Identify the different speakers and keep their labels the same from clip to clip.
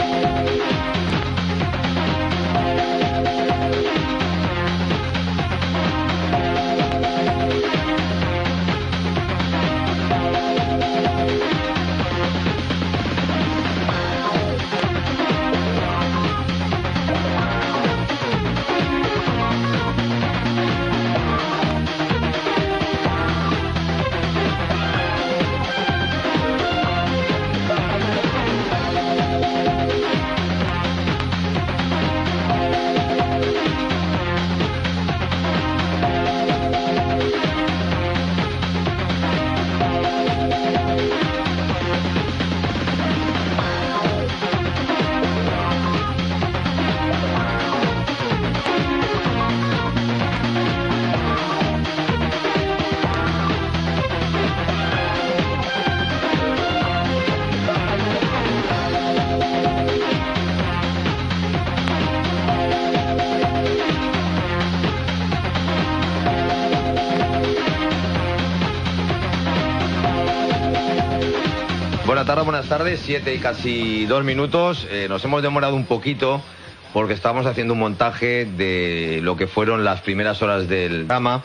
Speaker 1: Buenas tardes, 7 y casi 2 minutos. Nos hemos demorado un poquito porque estamos haciendo un montaje de lo que fueron las primeras horas del programa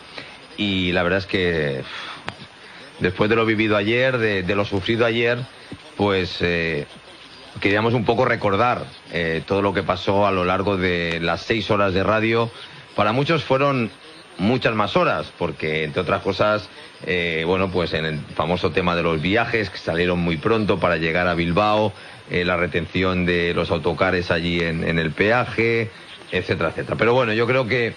Speaker 1: y la verdad es que después de lo vivido ayer, de lo sufrido ayer, pues queríamos un poco recordar todo lo que pasó a lo largo de las 6 horas de radio. Para muchos fueron muchas más horas, porque entre otras cosas, bueno, pues en el famoso tema de los viajes, que salieron muy pronto para llegar a Bilbao, la retención de los autocares allí en el peaje, etcétera, etcétera. Pero bueno, yo creo que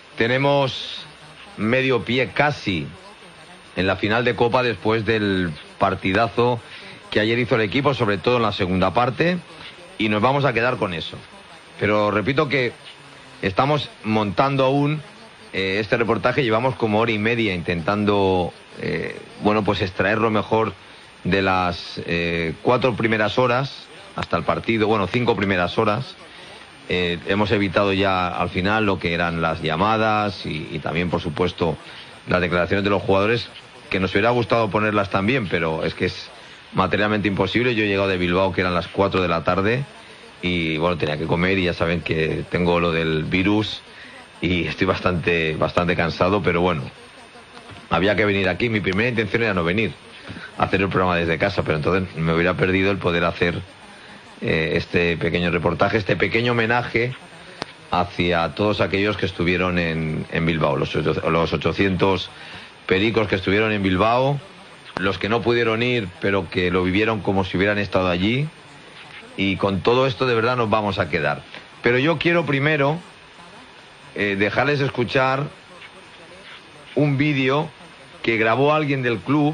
Speaker 1: tenemos medio pie casi en la final de Copa después del partidazo que ayer hizo el equipo, sobre todo en la segunda parte, y nos vamos a quedar con eso. Pero repito que estamos montando aún este reportaje, llevamos como hora y media intentando, bueno, pues extraer lo mejor de las 4 primeras horas hasta el partido, bueno, 5 primeras horas. Hemos evitado ya al final lo que eran las llamadas y también, por supuesto, las declaraciones de los jugadores, que nos hubiera gustado ponerlas también, pero es que es materialmente imposible. Yo he llegado de Bilbao, que eran las 4 de la tarde, y bueno, tenía que comer y ya saben que tengo lo del virus y estoy bastante cansado, pero bueno, había que venir aquí. Mi primera intención era no venir a hacer el programa desde casa, pero entonces me hubiera perdido el poder hacer este pequeño reportaje, este pequeño homenaje hacia todos aquellos que estuvieron en Bilbao, los 800 pericos que estuvieron en Bilbao, los que no pudieron ir pero que lo vivieron como si hubieran estado allí, y con todo esto de verdad nos vamos a quedar. Pero yo quiero primero dejarles escuchar un vídeo que grabó alguien del club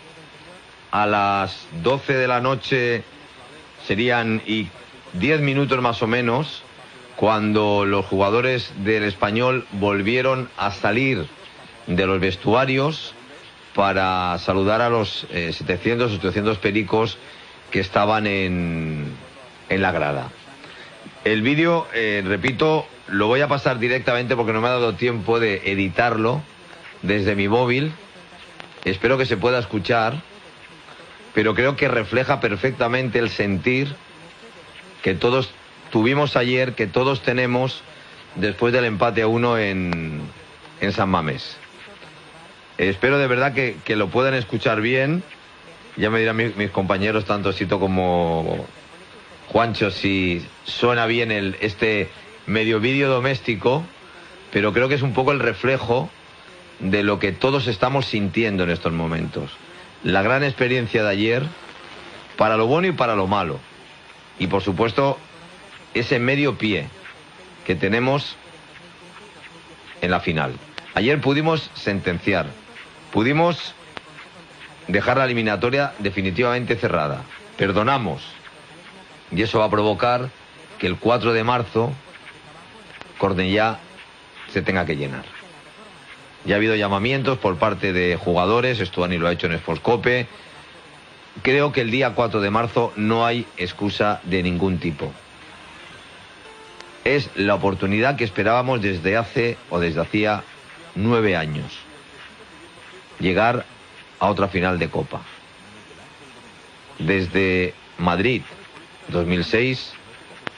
Speaker 1: a las 12 de la noche, serían y 10 minutos más o menos, cuando los jugadores del Español volvieron a salir de los vestuarios para saludar a los 700-800 pericos que estaban en la grada. El vídeo, repito, lo voy a pasar directamente porque no me ha dado tiempo de editarlo desde mi móvil. Espero que se pueda escuchar, pero creo que refleja perfectamente el sentir que todos tuvimos ayer, que todos tenemos después del empate a 1 en San Mamés. Espero de verdad que lo puedan escuchar bien. Ya me dirán mis compañeros, tanto Sito como Juancho, si suena bien este medio vídeo doméstico, pero creo que es un poco el reflejo de lo que todos estamos sintiendo en estos momentos. La gran experiencia de ayer, para lo bueno y para lo malo. Y por supuesto, ese medio pie que tenemos en la final. Ayer pudimos sentenciar, pudimos dejar la eliminatoria definitivamente cerrada. Perdonamos. Y eso va a provocar que el 4 de marzo Cornellá se tenga que llenar. Ya ha habido llamamientos por parte de jugadores, Estuani lo ha hecho en Sportscope. Creo que el día 4 de marzo no hay excusa de ningún tipo. Es la oportunidad que esperábamos desde hacía 9 años. Llegar a otra final de Copa. Desde Madrid 2006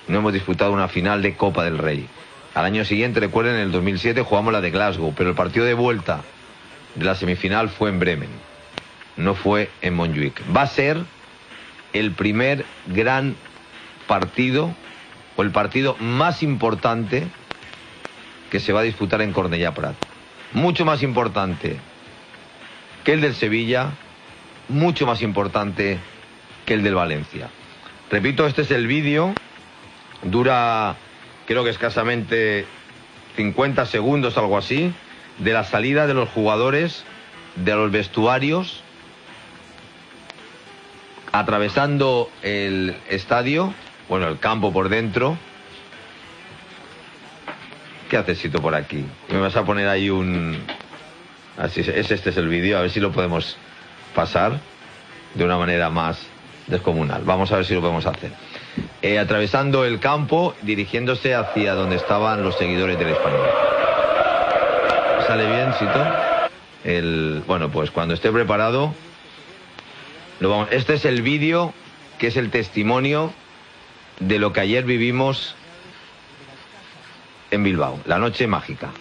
Speaker 1: no hemos disputado una final de Copa del Rey. Al año siguiente, recuerden, en el 2007 jugamos la de Glasgow, pero el partido de vuelta de la semifinal fue en Bremen, no fue en Montjuic. Va a ser el primer gran partido, o el partido más importante que se va a disputar en Cornellà Prat. Mucho más importante que el del Sevilla, mucho más importante que el del Valencia. Repito, este es el vídeo, dura creo que escasamente 50 segundos, algo así, de la salida de los jugadores de los vestuarios, atravesando el estadio, bueno, el campo por dentro. ¿Qué haces, Sito, por aquí? Me vas a poner ahí un... Así es, este es el vídeo, a ver si lo podemos pasar de una manera más descomunal. Vamos a ver si lo podemos hacer. Atravesando el campo, dirigiéndose hacia donde estaban los seguidores del Español. ¿Sale bien, Sito? Bueno, pues cuando esté preparado, este es el vídeo que es el testimonio de lo que ayer vivimos en Bilbao, la noche mágica.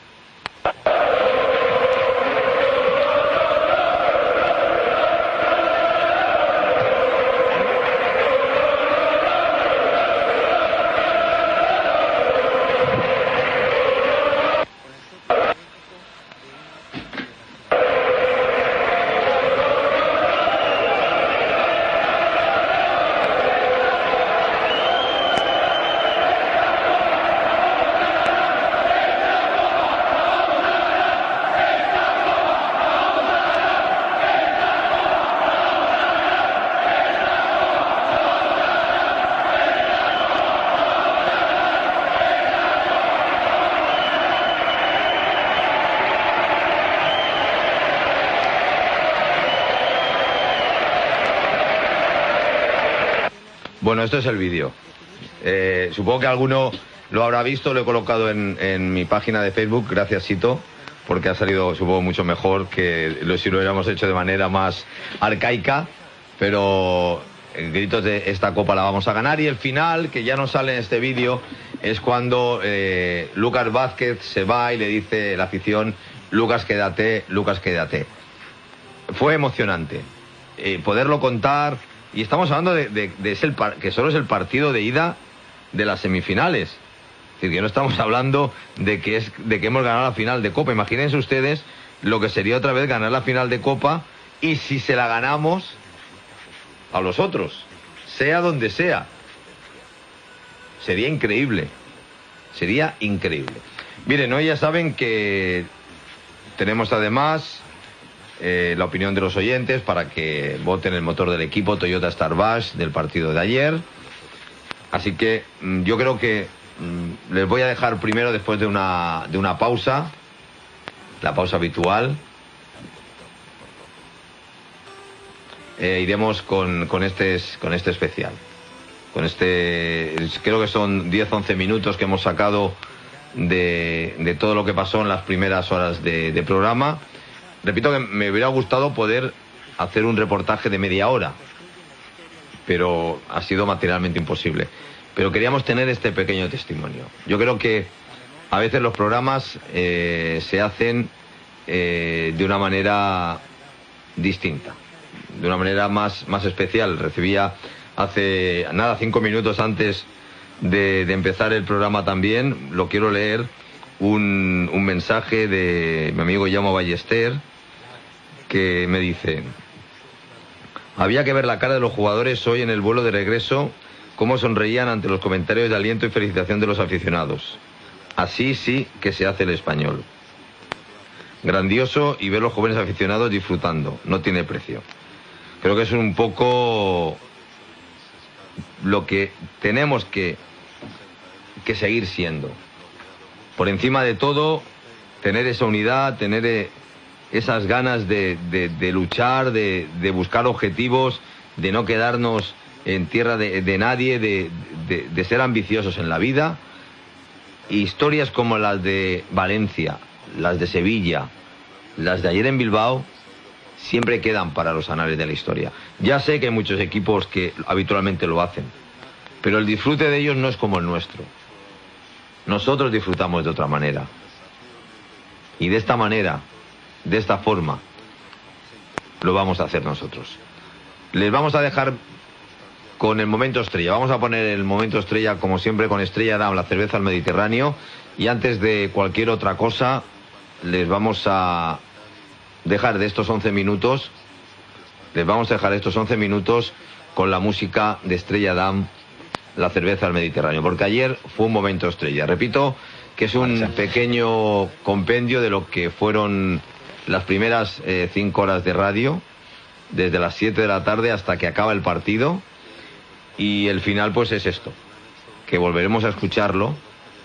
Speaker 1: Bueno, esto es el vídeo. Supongo que alguno lo habrá visto, lo he colocado en mi página de Facebook, gracias, Sito, porque ha salido, supongo, mucho mejor que si lo hubiéramos hecho de manera más arcaica, pero en gritos de esta copa la vamos a ganar. Y el final, que ya no sale en este vídeo, es cuando Lucas Vázquez se va y le dice la afición: Lucas, quédate, Lucas, quédate. Fue emocionante poderlo contar. Y estamos hablando que solo es el partido de ida de las semifinales. Es decir, que no estamos hablando de que hemos ganado la final de Copa. Imagínense ustedes lo que sería otra vez ganar la final de Copa, y si se la ganamos a los otros, sea donde sea. Sería increíble. Sería increíble. Miren, hoy ya saben que tenemos además la opinión de los oyentes para que voten el motor del equipo Toyota Starbash del partido de ayer. Así que yo creo que les voy a dejar primero, después de una pausa, la pausa habitual. Iremos con este especial. Creo que son 10-11 minutos que hemos sacado de todo lo que pasó en las primeras horas de programa. Repito que me hubiera gustado poder hacer un reportaje de media hora, pero ha sido materialmente imposible. Pero queríamos tener este pequeño testimonio. Yo creo que a veces los programas se hacen de una manera distinta, de una manera más especial. Recibía hace nada, 5 minutos antes de empezar el programa también, lo quiero leer, un mensaje de mi amigo Jaume Ballester, que me dice: había que ver la cara de los jugadores hoy en el vuelo de regreso, cómo sonreían ante los comentarios de aliento y felicitación de los aficionados. Así sí que se hace el español. Grandioso, y ver los jóvenes aficionados disfrutando, no tiene precio. Creo que es un poco lo que tenemos que seguir siendo. Por encima de todo, tener esa unidad, tener esas ganas de luchar, de buscar objetivos, de no quedarnos en tierra de nadie, de ser ambiciosos en la vida. Historias como las de Valencia, las de Sevilla, las de ayer en Bilbao, siempre quedan para los anales de la historia. Ya sé que hay muchos equipos que habitualmente lo hacen, pero el disfrute de ellos no es como el nuestro. Nosotros disfrutamos de otra manera. Y de esta manera, de esta forma, lo vamos a hacer nosotros. Les vamos a dejar con el momento estrella. Vamos a poner el momento estrella, como siempre, con Estrella Damm, la cerveza al Mediterráneo. Y antes de cualquier otra cosa, les vamos a dejar de estos 11 minutos. Les vamos a dejar estos 11 minutos con la música de Estrella Damm, la cerveza al Mediterráneo. Porque ayer fue un momento estrella. Repito que es un pequeño compendio de lo que fueron las primeras 5 horas de radio, desde las 7 de la tarde hasta que acaba el partido. Y el final pues es esto, que volveremos a escucharlo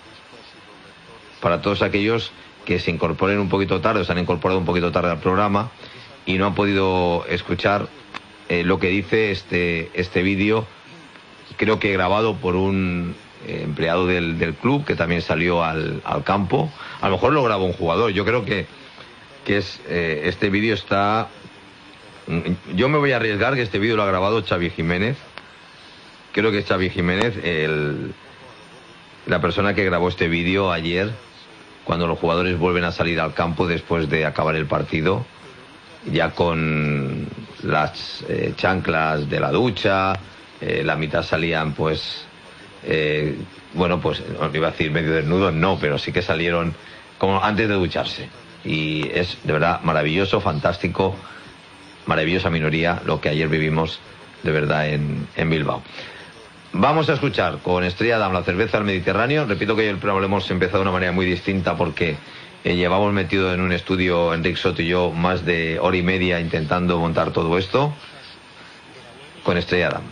Speaker 1: para todos aquellos que se incorporen un poquito tarde, o se han incorporado un poquito tarde al programa y no han podido escuchar lo que dice este vídeo, creo que grabado por un empleado del club que también salió al campo. A lo mejor lo grabó un jugador. Yo creo que este vídeo está... Yo me voy a arriesgar que este vídeo lo ha grabado Xavi Jiménez. Creo que es Xavi Jiménez la persona que grabó este vídeo ayer, cuando los jugadores vuelven a salir al campo después de acabar el partido, ya con las chanclas de la ducha. La mitad salían pues bueno, pues no iba a decir medio desnudos, no, pero sí que salieron como antes de ducharse. Y es de verdad maravilloso, fantástico, maravillosa minoría lo que ayer vivimos de verdad en Bilbao. Vamos a escuchar con Estrella Damm, la cerveza al Mediterráneo. Repito que el programa lo hemos empezado de una manera muy distinta porque llevamos metido en un estudio, Enrique Soto y yo, más de hora y media intentando montar todo esto. Con Estrella Damm.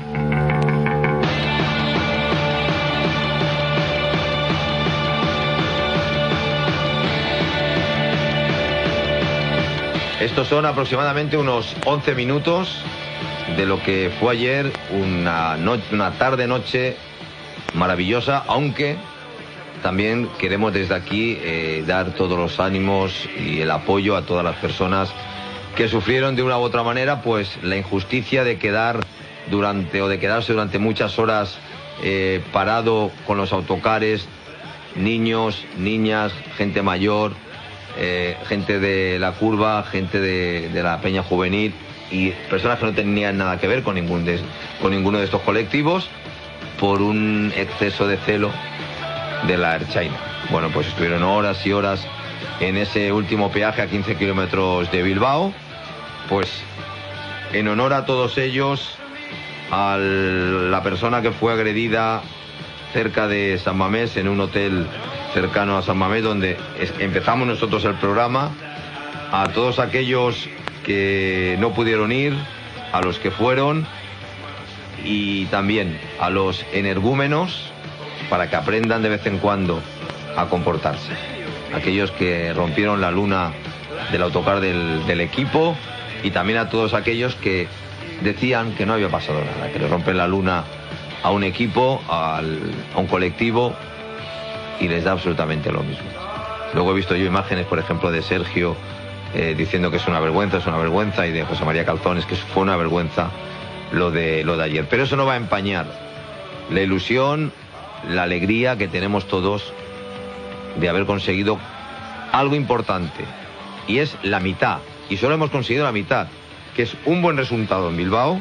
Speaker 1: Estos son aproximadamente unos 11 minutos de lo que fue ayer una tarde-noche maravillosa, aunque también queremos desde aquí dar todos los ánimos y el apoyo a todas las personas que sufrieron de una u otra manera pues la injusticia de quedarse durante muchas horas parado con los autocares, niños, niñas, gente mayor, gente de la curva, gente de la peña juvenil y personas que no tenían nada que ver con ninguno de estos colectivos, por un exceso de celo de la Ertzaintza. Bueno, pues estuvieron horas y horas en ese último peaje a 15 kilómetros de Bilbao, pues en honor a todos ellos, a la persona que fue agredida cerca de San Mamés, en un hotel cercano a San Mamés, donde empezamos nosotros el programa, a todos aquellos que no pudieron ir, a los que fueron y también a los energúmenos, para que aprendan de vez en cuando a comportarse. Aquellos que rompieron la luna del autocar del equipo y también a todos aquellos que decían que no había pasado nada, que le rompen la luna a un equipo, a un colectivo y les da absolutamente lo mismo. Luego he visto yo imágenes, por ejemplo, de Sergio diciendo que es una vergüenza, y de José María Calzones que fue una vergüenza lo de ayer. Pero eso no va a empañar la ilusión, la alegría que tenemos todos de haber conseguido algo importante, y es la mitad, y solo hemos conseguido la mitad, que es un buen resultado en Bilbao,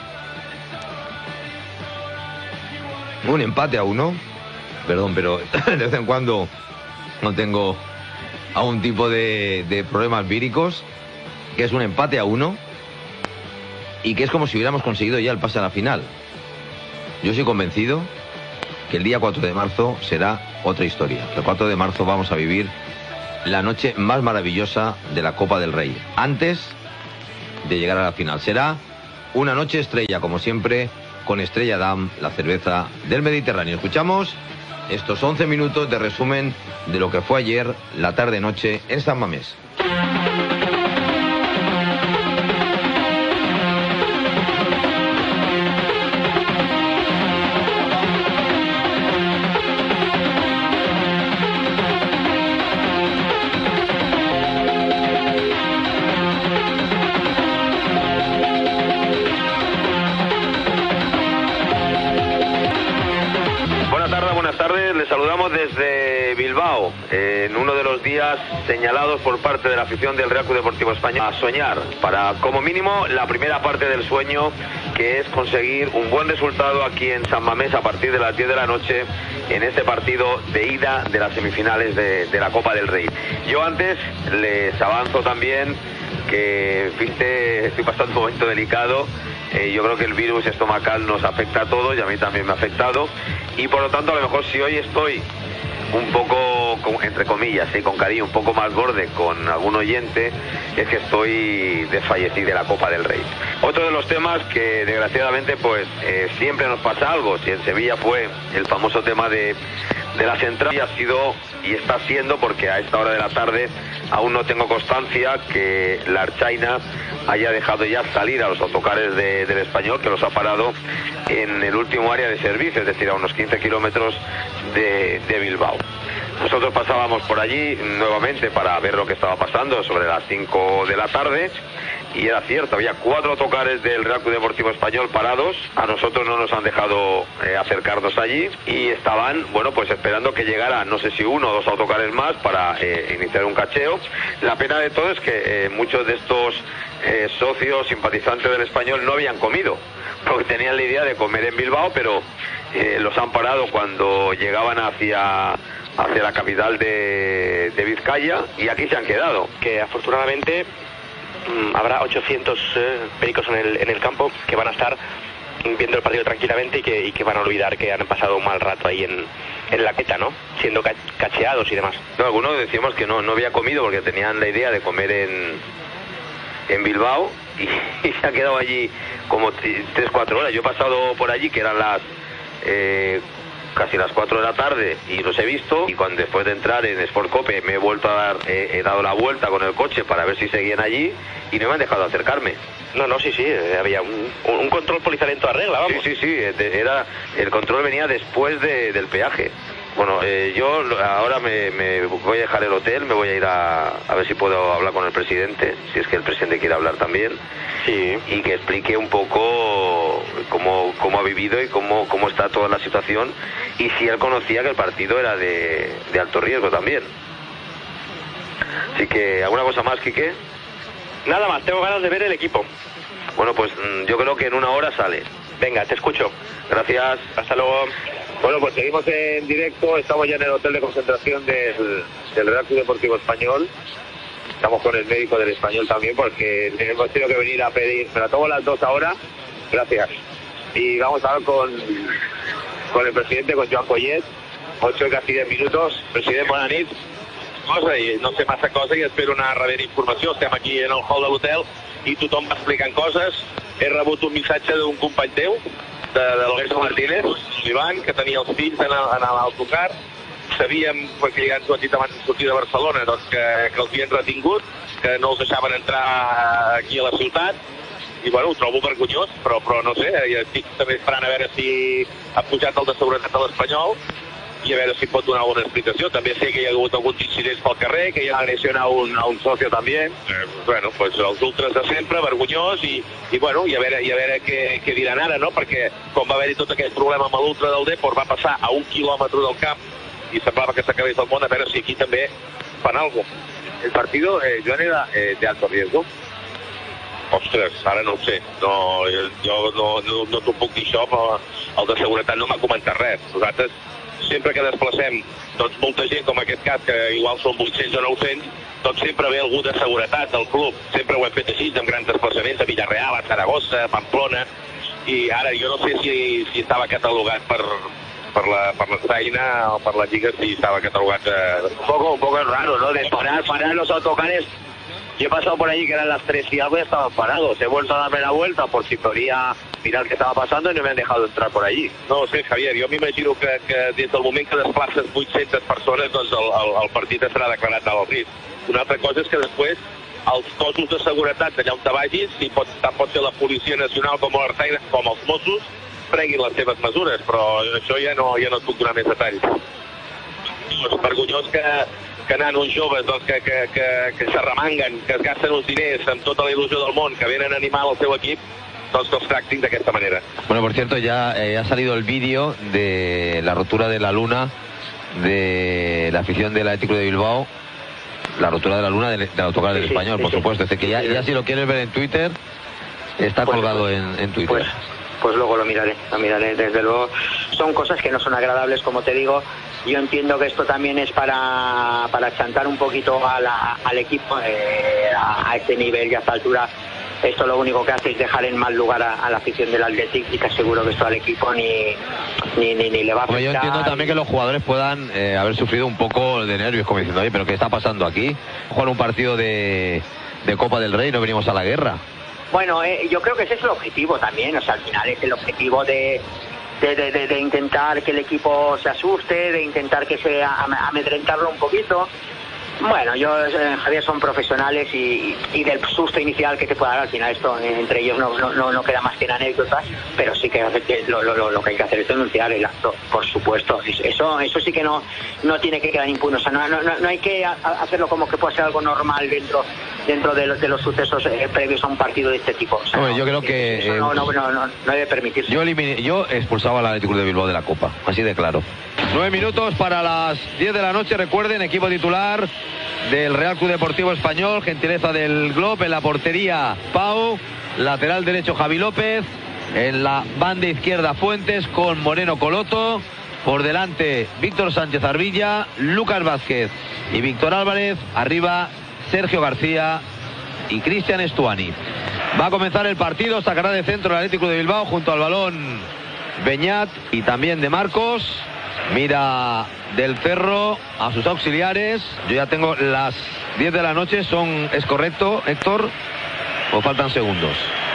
Speaker 1: un empate a 1, perdón, pero de vez en cuando no tengo algún tipo de problemas víricos, que es un empate a 1 y que es como si hubiéramos conseguido ya el pase a la final. Yo estoy convencido que el día 4 de marzo será otra historia. El 4 de marzo vamos a vivir la noche más maravillosa de la Copa del Rey, antes de llegar a la final. Será una noche estrella, como siempre, con Estrella Damm, la cerveza del Mediterráneo. Escuchamos estos 11 minutos de resumen de lo que fue ayer, la tarde-noche, en San Mamés. Tarda, buenas tardes. Les saludamos desde Bilbao, en uno de los días señalados por parte de la afición del Real Club Deportivo Español a soñar, para como mínimo la primera parte del sueño, que es conseguir un buen resultado aquí en San Mamés a partir de las 10 de la noche en este partido de ida de las semifinales de la Copa del Rey. Yo antes les avanzo también que, en fin, estoy pasando un momento delicado. Yo creo que el virus estomacal nos afecta a todos y a mí también me ha afectado, y por lo tanto a lo mejor si hoy estoy un poco, entre comillas, con cariño, un poco más borde con algún oyente, es que estoy desfallecido de la Copa del Rey. Otro de los temas que desgraciadamente pues siempre nos pasa algo. Si en Sevilla fue el famoso tema de las entradas, y ha sido y está siendo, porque a esta hora de la tarde aún no tengo constancia que la Ertzaintza haya dejado ya salir a los autocares del Español, que los ha parado en el último área de servicio, es decir, a unos 15 kilómetros de Bilbao. Nosotros pasábamos por allí nuevamente para ver lo que estaba pasando sobre las 5 de la tarde, y era cierto, había 4 autocares del Real Club Deportivo Español parados. A nosotros no nos han dejado acercarnos allí, y estaban, bueno, pues esperando que llegara, no sé si 1 o 2 autocares más para iniciar un cacheo. La pena de todo es que muchos de estos socios, simpatizantes del Español, no habían comido, porque tenían la idea de comer en Bilbao, pero los han parado cuando llegaban hacia la capital de Vizcaya, y aquí se han quedado.
Speaker 2: Que afortunadamente habrá 800 pericos en el campo que van a estar viendo el partido tranquilamente y que van a olvidar que han pasado un mal rato ahí en la queta, ¿no? Siendo cacheados y demás.
Speaker 1: No, algunos decíamos que no había comido porque tenían la idea de comer en Bilbao, y se ha quedado allí como 3-4 horas. Yo he pasado por allí, que eran casi las 4 de la tarde, y los he visto, y cuando después de entrar en Sportcope me he vuelto a dar, he dado la vuelta con el coche para ver si seguían allí, y no me han dejado acercarme.
Speaker 2: No, sí, había un control policial en toda regla, vamos.
Speaker 1: Sí, el control venía después del peaje. Bueno, yo ahora me voy a dejar el hotel, me voy a ir a ver si puedo hablar con el presidente, si es que el presidente quiere hablar también.
Speaker 2: Sí.
Speaker 1: Y que explique un poco cómo ha vivido y cómo está toda la situación, y si él conocía que el partido era de alto riesgo también. Así que, ¿alguna cosa más, Quique?
Speaker 2: Nada más, tengo ganas de ver el equipo.
Speaker 1: Bueno, pues yo creo que en 1 hora sale.
Speaker 2: Venga, te escucho.
Speaker 1: Gracias.
Speaker 2: Hasta luego.
Speaker 3: Bueno, pues seguimos en directo, estamos ya en el hotel de concentración del Real Club Deportivo Español. Estamos con el médico del Español también, porque hemos tenido que venir a pedir, me la tomo las 2 ahora, gracias. Y vamos a hablar con el presidente, con Joan Collet, 8 y casi 10 minutos. President, bona nit.
Speaker 4: I no sé massa cosa i espero una darrera informació. Estem aquí en el hall de l'hotel i tothom va explicant coses. He rebut un missatge d'un company teu, de l'Ogueso Martínez, l'Ivan, que tenia els fills en l'autocar. Sabíem, perquè ja ens ho han dit abans de sortir de Barcelona, doncs que els havien retingut, que no els deixaven entrar aquí a la ciutat, i bueno, ho trobo vergonyós, però no sé, estic també esperant a veure si ha pujat el de seguretat de l'Espanyol i a veure si pot donar alguna explicació. També sé que hi ha hagut alguns incidents pel carrer, que hi ha agressió a un socio també. Bueno, pues els ultras de sempre, vergonyós, i bueno, i a veure què diran ara, no? Perquè com va haver-hi tot aquest problema amb l'ultra del Depor, va passar a 1 quilòmetre del camp y semblaba que s'acabés el món, a veure si aquí també fan alguna cosa.
Speaker 3: El partido, Joan, era de alto riesgo?
Speaker 4: Ostres, ara no ho sé. No, jo no t'ho puc dir això, però el de seguretat no m'ha comentat res. Nosaltres, sempre que desplacem doncs, molta gent, com aquest cas, que igual són 800 o 900, doncs sempre ve algú de seguretat del club. Sempre ho hem fet així, amb grans desplaçaments a Villarreal, a Saragossa, a Pamplona, i ara jo no sé si estava catalogat per la Ertzaintza o per la Lliga, si estaba catalogado.
Speaker 3: Un poco raro, ¿no? De parar los autocares. Yo he pasado por allí que eran las 3 y algo y estaban parados. He vuelto a darme la vuelta por si podía mirar qué estaba pasando y no me han dejado entrar por allí.
Speaker 4: No ho sé, Javier, jo m'imagino que des del moment que desplaces 800 persones, doncs el partit serà declarat alt risc. Una altra cosa és que després els cossos de seguretat d'allà on te vagis, tant pot ser la Policia Nacional com l'Ertzaintza, com els Mossos, prenguin les seves mesures, però això ja no et puc donar més detalls. És vergonyós que nanos joves doncs, que s'arremanguen, que es gasten uns diners amb tota la il·lusió del món, que venen a animar el seu equip, doncs que els tractin d'aquesta manera.
Speaker 1: Bueno, por cierto, ya ha salido el vídeo de la rotura de la luna de la afición del Atlético de Bilbao, la rotura de la luna del autocar del Español, por supuesto. Es decir, que ya si lo quieres ver en Twitter, está colgado en Twitter.
Speaker 5: Pues luego lo miraré, desde luego. Son cosas que no son agradables, como te digo. Yo entiendo que esto también es para chantar un poquito al equipo a este nivel y a esta altura. Esto lo único que hace es dejar en mal lugar a la afición del Athletic, y te aseguro que esto al equipo ni le va a afectar.
Speaker 1: Yo entiendo también que los jugadores puedan haber sufrido un poco de nervios, como diciendo, oye, pero ¿qué está pasando aquí? Jugar un partido de Copa del Rey, no venimos a la guerra.
Speaker 5: Bueno, yo creo que ese es el objetivo también, o sea, al final es el objetivo de intentar que el equipo se asuste, de intentar que se amedrentarlo un poquito. Bueno, Javier, son profesionales y del susto inicial que te pueda dar al final, esto entre ellos no queda más que en anécdotas, pero sí que lo que hay que hacer es denunciar el acto, por supuesto. Eso sí que no tiene que quedar impune, o sea, no hay que hacerlo como que pueda ser algo normal dentro de los sucesos previos a un partido de este tipo. O sea,
Speaker 1: bueno, yo creo que
Speaker 5: no debe permitirse.
Speaker 1: Yo expulsaba al Atlético de Bilbao de la Copa, así de claro. 9 minutos para las 10 de la noche, recuerden, equipo titular del Real Club Deportivo Español, gentileza del Glob. En la portería Pau, lateral derecho Javi López, en la banda izquierda Fuentes con Moreno Coloto, por delante Víctor Sánchez Arvilla, Lucas Vázquez y Víctor Álvarez, arriba Sergio García y Cristian Stuani. Va a comenzar el partido, sacará de centro el Atlético de Bilbao junto al balón Beñat y también de Marcos. Mira del Cerro a sus auxiliares. Yo ya tengo las 10 de la noche. ¿Es correcto, Héctor? ¿O faltan segundos?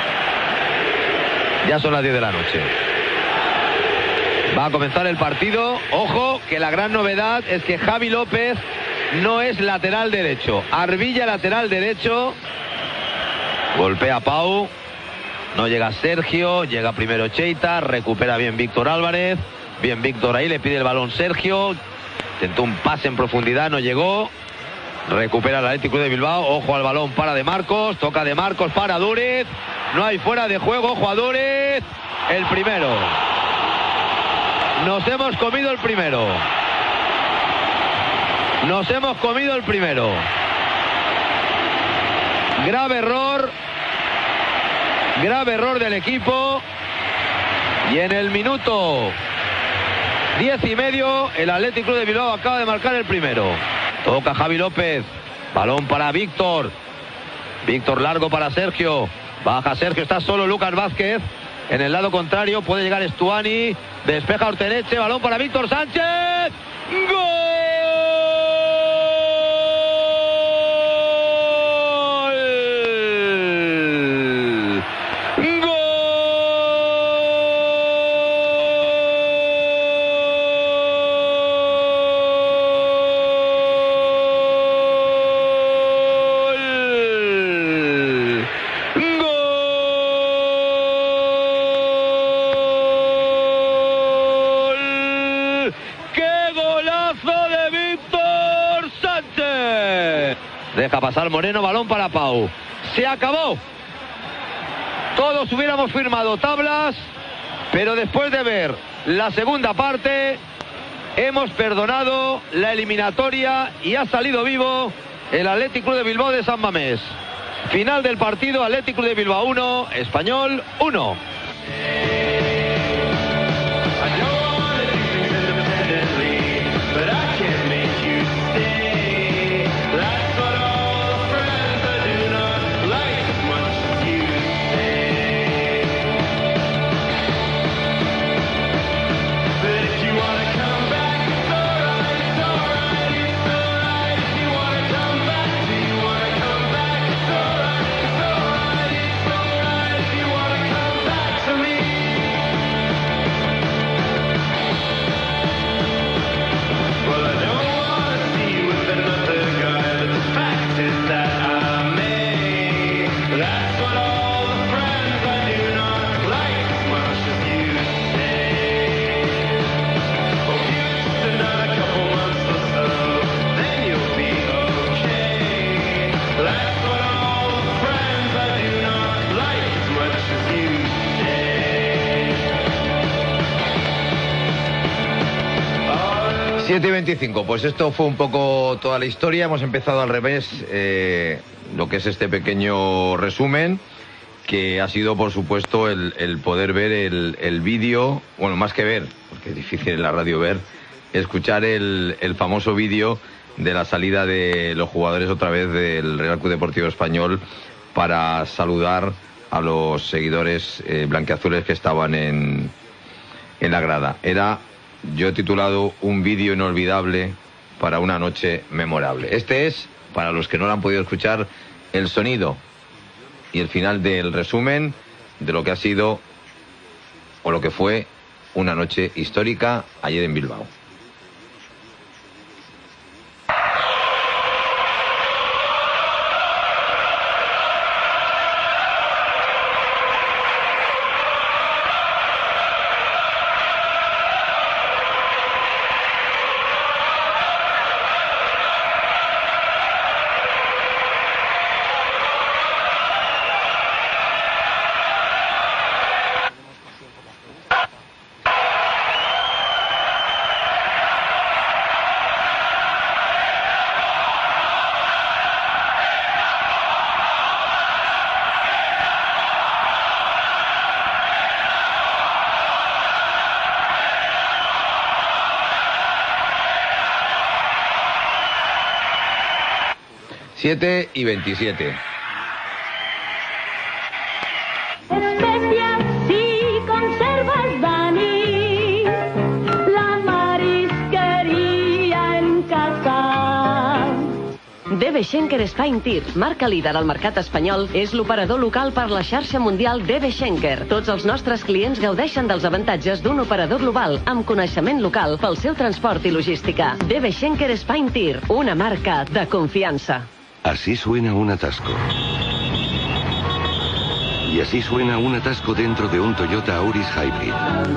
Speaker 1: Ya son las 10 de la noche. Va a comenzar el partido. Ojo, que la gran novedad es que Javi López no es lateral derecho. Arvilla lateral derecho. Golpea Pau. No llega Sergio. Llega primero Cheita. Recupera bien Víctor Álvarez. Bien Víctor ahí, le pide el balón Sergio. Intentó un pase en profundidad, no llegó. Recupera el Atlético de Bilbao. Ojo al balón para De Marcos. Toca De Marcos para Dúriz. No hay fuera de juego. Ojo a Dúriz. El primero. Nos hemos comido el primero. Nos hemos comido el primero. Grave error. Grave error del equipo. Y en el minuto 10:30 el Atlético de Bilbao acaba de marcar el primero. Toca Javi López. Balón para Víctor. Víctor largo para Sergio. Baja Sergio, está solo Lucas Vázquez. En el lado contrario puede llegar Stuani. Despeja Orteneche. Balón para Víctor Sánchez. ¡Gol! Deja pasar Moreno, balón para Pau. Se acabó. Todos hubiéramos firmado tablas, pero después de ver la segunda parte, hemos perdonado la eliminatoria y ha salido vivo el Atlético de Bilbao de San Mamés. Final del partido, Atlético de Bilbao 1, Español 1. 7:25, pues esto fue un poco toda la historia. Hemos empezado al revés, lo que es este pequeño resumen, que ha sido, por supuesto, el poder ver el vídeo, bueno, más que ver, porque es difícil en la radio ver, escuchar el famoso vídeo de la salida de los jugadores otra vez del Real Club Deportivo Español para saludar a los seguidores blanquiazules que estaban en la grada. Yo he titulado un vídeo inolvidable para una noche memorable. Este es, para los que no lo han podido escuchar, el sonido y el final del resumen de lo que ha sido o lo que fue una noche histórica ayer en Bilbao. Siete y 27.
Speaker 6: Especias si conservas, Dani, la marisqueria en casa.
Speaker 7: DB Schenker Spine Tir, marca líder al mercat espanyol, és l'operador local per la xarxa mundial DB Schenker. Tots els nostres clients gaudeixen dels avantatges d'un operador global amb coneixement local pel seu transport i logística. DB Schenker Spine Tir, una marca de confiança.
Speaker 8: Así suena un atasco. Y así suena un atasco dentro de un Toyota Auris Hybrid.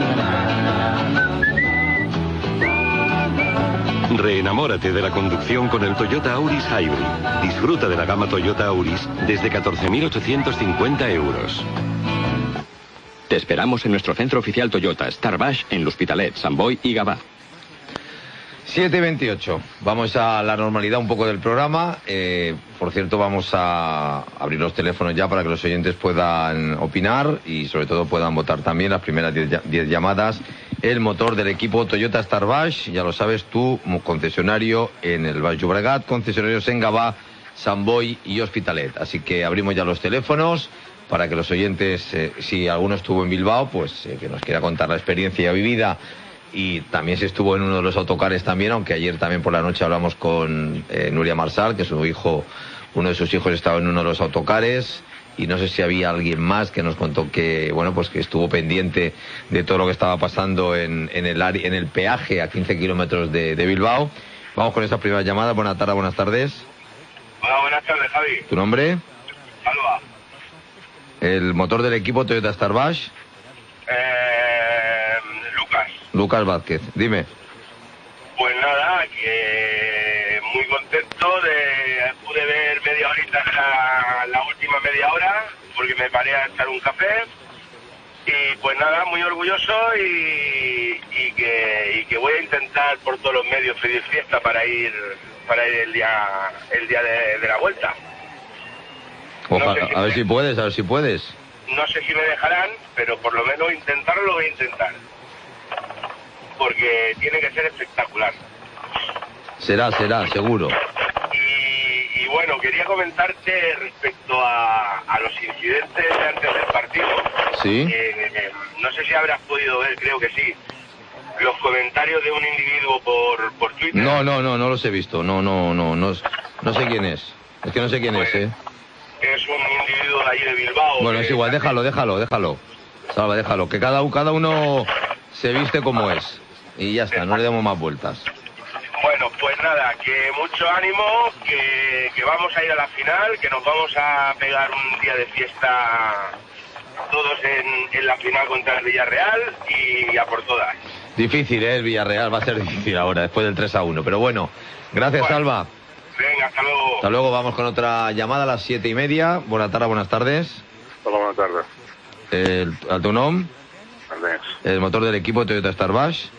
Speaker 8: Reenamórate de la conducción con el Toyota Auris Hybrid. Disfruta de la gama Toyota Auris desde 14.850 euros.
Speaker 9: Te esperamos en nuestro centro oficial Toyota, Starbash, en L'Hospitalet, Sant Boi y Gavà.
Speaker 1: 7:28. Vamos a la normalidad un poco del programa. Por cierto, vamos a abrir los teléfonos ya para que los oyentes puedan opinar y sobre todo puedan votar también las primeras 10 llamadas. El motor del equipo Toyota Starbash, ya lo sabes tú, concesionario en el Baix Llobregat, concesionarios en Gavà, Sant Boi y Hospitalet. Así que abrimos ya los teléfonos para que los oyentes, si alguno estuvo en Bilbao, pues que nos quiera contar la experiencia vivida. Y también se estuvo en uno de los autocares también, aunque ayer también por la noche hablamos con Nuria Marsal, que su hijo, uno de sus hijos estaba en uno de los autocares, y no sé si había alguien más que nos contó que, bueno, pues que estuvo pendiente de todo lo que estaba pasando en el peaje a 15 kilómetros de Bilbao. Vamos con esta primera llamada. Buenas tardes.
Speaker 4: Hola, buenas tardes, Javi.
Speaker 1: ¿Tu nombre?
Speaker 4: Alba.
Speaker 1: ¿El motor del equipo Toyota Starbash? Lucas Vázquez, dime.
Speaker 4: Pues nada, que muy contento pude ver media horita la última media hora, porque me paré a echar un café, y pues nada, muy orgulloso y que voy a intentar por todos los medios pedir fiesta para ir el día de la vuelta.
Speaker 1: Ojalá, no sé a ver si puedes.
Speaker 4: No sé si me dejarán, pero por lo menos intentarlo lo voy a intentar. Porque tiene que ser espectacular.
Speaker 1: Será, seguro.
Speaker 4: Y bueno, quería comentarte respecto a los incidentes de antes del partido.
Speaker 1: Sí.
Speaker 4: No sé si habrás podido ver, creo que sí, los comentarios de un individuo por Twitter.
Speaker 1: No los he visto. No sé quién es. Es que no sé quién es,
Speaker 4: Es un individuo de allí de Bilbao.
Speaker 1: Bueno, es igual, déjalo. Salva, déjalo. Que cada uno se viste como es. Y ya está, no le demos más vueltas.
Speaker 4: Bueno, pues nada, que mucho ánimo, que vamos a ir a la final, que nos vamos a pegar un día de fiesta todos en la final contra el Villarreal y a por todas.
Speaker 1: Difícil, el Villarreal va a ser difícil ahora, después del 3-1. Pero bueno, gracias, bueno, Salva.
Speaker 4: Venga, hasta luego.
Speaker 1: Hasta luego, vamos con otra llamada a las 7:30. Buenas tardes.
Speaker 10: Hola, buenas tardes.
Speaker 1: ¿A tu nombre?
Speaker 10: Ernest.
Speaker 1: El motor del equipo Toyota Starbash.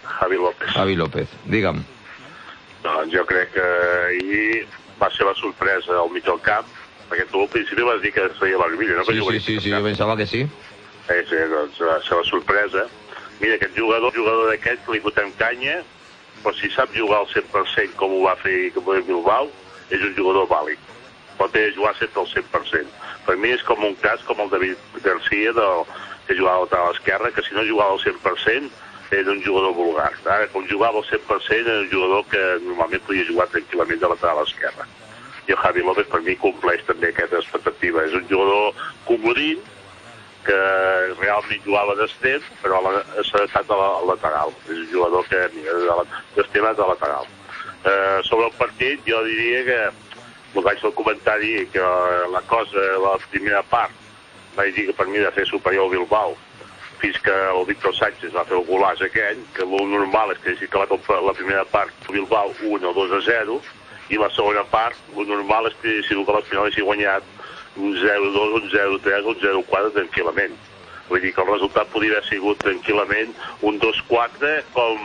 Speaker 10: Javi López.
Speaker 1: Javi López, digue'm.
Speaker 10: No, jo crec que ahir va ser la sorpresa al mig del camp, perquè tu al principi vas dir que seria l'Armilla, no?
Speaker 1: Sí, jo pensava que sí.
Speaker 10: Sí, doncs va ser la sorpresa. Mira, aquest jugador d'aquest, li botem canya, però si sap jugar al 100% com ho va fer Bilbao, és un jugador vàlid. Pot jugar sempre al 100%. Per mi és com un cas com el David Garcia, que jugava al lateral esquerre, que si no jugava al 100% era un jugador vulgar. Ara, quan jugava al 100% era un jugador que normalment podia jugar tranquil·lament de lateral esquerre. I el Javi López per mi compleix també aquesta expectativa. És un jugador comodí, que realment jugava d'extrem, però s'ha adaptat al lateral. És un jugador que d'extrem de lateral. Sobre el partit, jo diria que vaig fer el comentari que la cosa, la primera part, vaig dir que per mi de fer superior al Bilbao, fins que el Víctor Sánchez va fer el golàs aquell, que el normal és que haguessin acabat la primera part Bilbao 1 o 2-0, i la segona part, el normal és que l'Espanyol haguessin guanyat un 0-2, un 0-3, un 0-4 tranquil·lament. Vull dir que el resultat podria haver sigut tranquil·lament un 2-4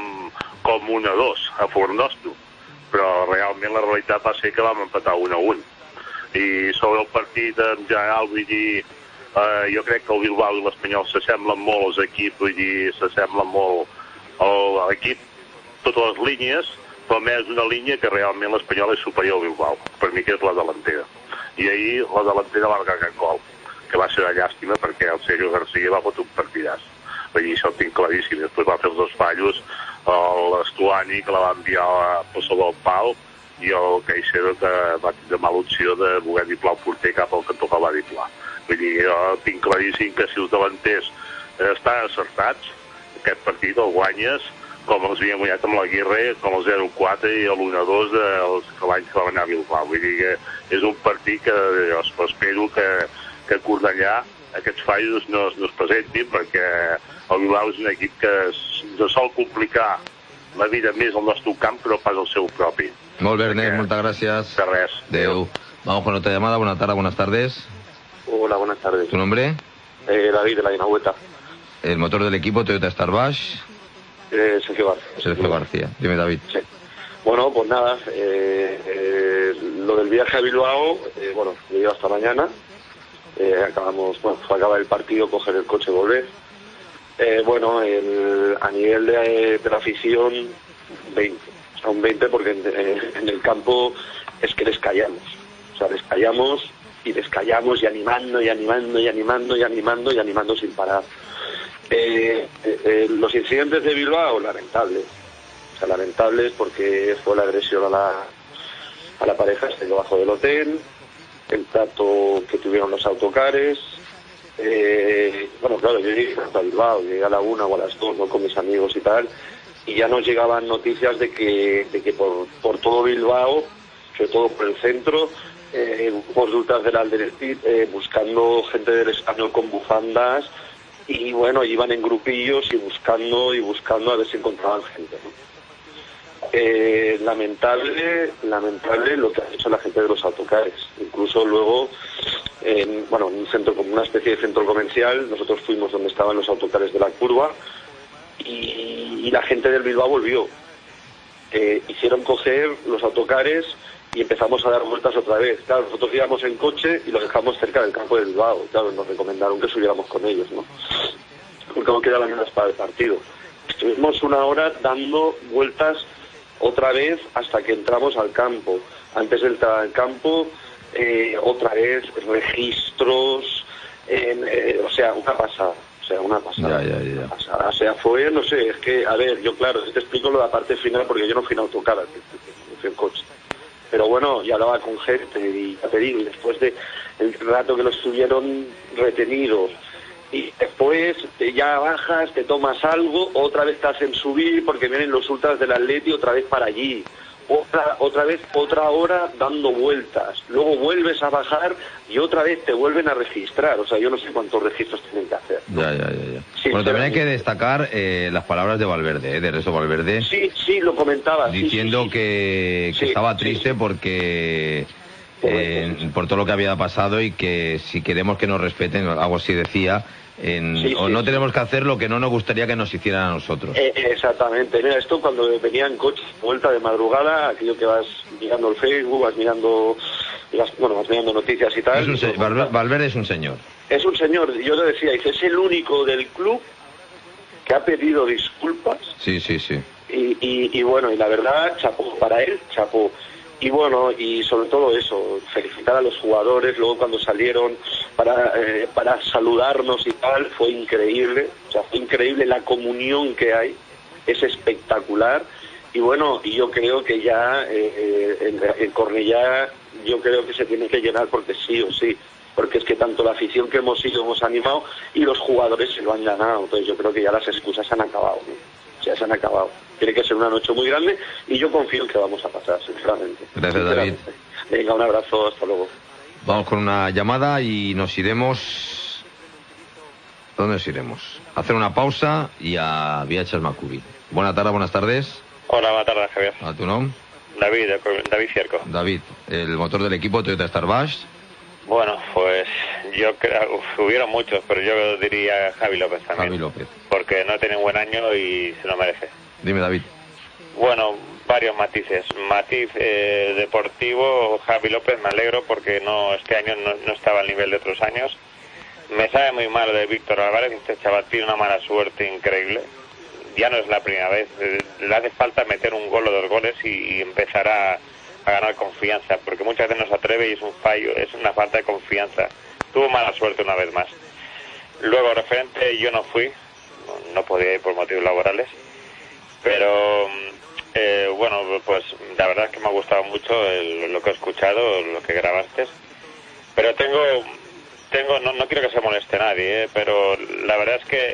Speaker 10: com 1-2 a favor nostre. Però realment la realitat va ser que vam empatar 1-1. I sobre el partit en general, vull dir, jo crec que el Bilbao i l'Espanyol s'assemblen molt als equips, vull dir, s'assemblen molt a l'equip, totes les línies, però més una línia que realment l'Espanyol és superior al Bilbao, per mi que és la delantera. I ahir la delantera va marcar gol, que va ser una llàstima perquè el Sergio García va fotre un partidàs. Vull dir, això ho tinc claríssim. Després va fer els dos fallos, l'Estuani, que la va enviar a sobre el pal, i el Caicedo, que va tindre mala opció de voler diplar el porter cap al cantó que va diplar. Vull dir, jo tinc claríssim que si els davanters estan acertats, aquest partit el guanyes, com els havien guanyat amb l'Aguirre, com el 0-4 i l'1-2 l'any que va anar a Bilbao. Vull dir que és un partit que jo espero que a Cornellà aquests fallos no es presentin, perquè el Bilbao és un equip que ens sol complicar la vida més al nostre camp, però pas al seu propi.
Speaker 1: Molt bé, Ernest, muchas gracias.
Speaker 10: De res.
Speaker 1: Adeu. Vamos con otra llamada. Buenas tardes.
Speaker 11: Hola, buenas tardes.
Speaker 1: ¿Tu nombre?
Speaker 11: David, de la Guinahueta.
Speaker 1: El motor del equipo Toyota Starbash.
Speaker 11: Sergio García.
Speaker 1: Sergio García. Dime, David.
Speaker 11: Sí. Bueno, pues nada, lo del viaje a Bilbao, bueno, yo llevo hasta mañana. Fue acabar el partido, coger el coche y volver. Bueno, a nivel de la afición, 20. O sea, un 20 porque en el campo es que les callamos. O sea, les callamos y animando sin parar. Los incidentes de Bilbao, lamentables. O sea, lamentables porque fue la agresión a la pareja debajo del hotel, el trato que tuvieron los autocares. Bueno, claro, yo llegué a Bilbao, llegué a la 1 o a las 2, ¿no?, con mis amigos y tal, y ya nos llegaban noticias de que por todo Bilbao, sobre todo por el centro, grupos de ultras del Alderete buscando gente del Español con bufandas, y bueno, iban en grupillos y buscando a ver si encontraban gente, ¿no? Lamentable lo que ha hecho la gente de los autocares. Incluso luego, bueno, un centro, como una especie de centro comercial, nosotros fuimos donde estaban los autocares de la curva y la gente del Bilbao volvió. Hicieron coger los autocares y empezamos a dar vueltas otra vez. Claro, nosotros íbamos en coche y lo dejamos cerca del campo del Bilbao. Claro, nos recomendaron que subiéramos con ellos, ¿no? Porque no quedaban horas para el partido. Estuvimos una hora dando vueltas otra vez hasta que entramos al campo. Antes de entrar al campo, otra vez registros, o sea, una pasada. Ya. Una pasada. O sea, fue, no sé, es que, a ver, yo claro, te explico lo de la parte final porque yo no fui en autocar, fui en coche. Pero bueno, ya hablaba con gente y ya te digo, después de el rato que los estuvieron retenidos, y después ya bajas, te tomas algo, otra vez te hacen subir porque vienen los ultras del Atleti otra vez para allí, otra hora dando vueltas, luego vuelves a bajar y otra vez te vuelven a registrar. O sea, yo no sé cuántos registros tienen que hacer, ¿no?
Speaker 1: Ya. Sí, bueno, también hay que destacar las palabras de Valverde, de Ernesto Valverde.
Speaker 11: Sí, lo comentaba.
Speaker 1: Diciendo que estaba triste porque por todo lo que había pasado, y que si queremos que nos respeten, algo así decía, no tenemos que hacer lo que no nos gustaría que nos hicieran a nosotros.
Speaker 11: Exactamente. Mira, esto cuando venía en coche, vuelta de madrugada, aquello que vas mirando el Facebook, vas mirando noticias y tal.
Speaker 1: Valverde es un señor.
Speaker 11: Es un señor, yo le decía, dice, es el único del club que ha pedido disculpas.
Speaker 1: Sí.
Speaker 11: Y bueno, y la verdad, chapó, para él, chapó. Y bueno, y sobre todo eso, felicitar a los jugadores, luego cuando salieron para saludarnos y tal, fue increíble, o sea, fue increíble la comunión que hay, es espectacular. Y bueno, y yo creo que ya en Cornellá, yo creo que se tiene que llenar porque sí o sí, porque es que tanto la afición que hemos ido, hemos animado, y los jugadores se lo han ganado. Entonces yo creo que ya las excusas se han acabado, ¿no? O sea, se han acabado. Tiene que ser una noche muy grande y yo confío en que vamos a pasar, sinceramente.
Speaker 1: Gracias, David.
Speaker 11: Venga, un abrazo, hasta luego.
Speaker 1: Vamos con una llamada y nos iremos... ¿Dónde nos iremos? A hacer una pausa y a Viatges Macubi. Buenas tardes.
Speaker 12: Hola, buenas tardes, Javier.
Speaker 1: ¿A tu nombre?
Speaker 12: David Cierco.
Speaker 1: David, el motor del equipo Toyota Starbash.
Speaker 12: Bueno, pues yo creo, hubieron muchos, pero yo diría Javi López también.
Speaker 1: Javi López.
Speaker 12: Porque no tiene un buen año y se lo merece.
Speaker 1: Dime, David.
Speaker 12: Bueno, varios matices. Matiz deportivo, Javi López, me alegro porque este año no estaba al nivel de otros años. Me sabe muy mal de Víctor Álvarez, este chaval tiene una mala suerte increíble. Ya no es la primera vez, le hace falta meter un gol o 2 goles y empezar a ganar confianza, porque muchas veces no se atreve y es un fallo, es una falta de confianza. Tuvo mala suerte una vez más. Luego, referente, yo no fui, no podía ir por motivos laborales, pero bueno, pues la verdad es que me ha gustado mucho lo que he escuchado, lo que grabaste, pero no quiero que se moleste nadie, pero la verdad es que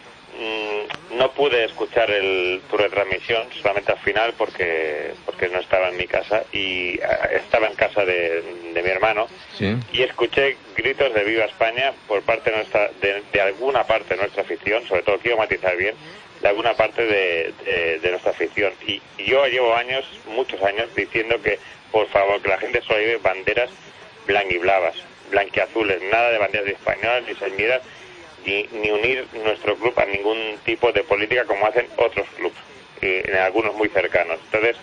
Speaker 12: no pude escuchar tu retransmisión, solamente al final porque no estaba en mi casa y estaba en casa de mi hermano.
Speaker 1: Sí.
Speaker 12: Y escuché gritos de Viva España por parte de alguna parte de nuestra afición, sobre todo quiero matizar bien, de alguna parte de nuestra afición. Y yo llevo muchos años diciendo que por favor que la gente solo lleve banderas blanquiblavas, blanquiazules, nada de banderas de españolas ni señidas, ni unir nuestro club a ningún tipo de política como hacen otros clubes, en algunos muy cercanos. Entonces,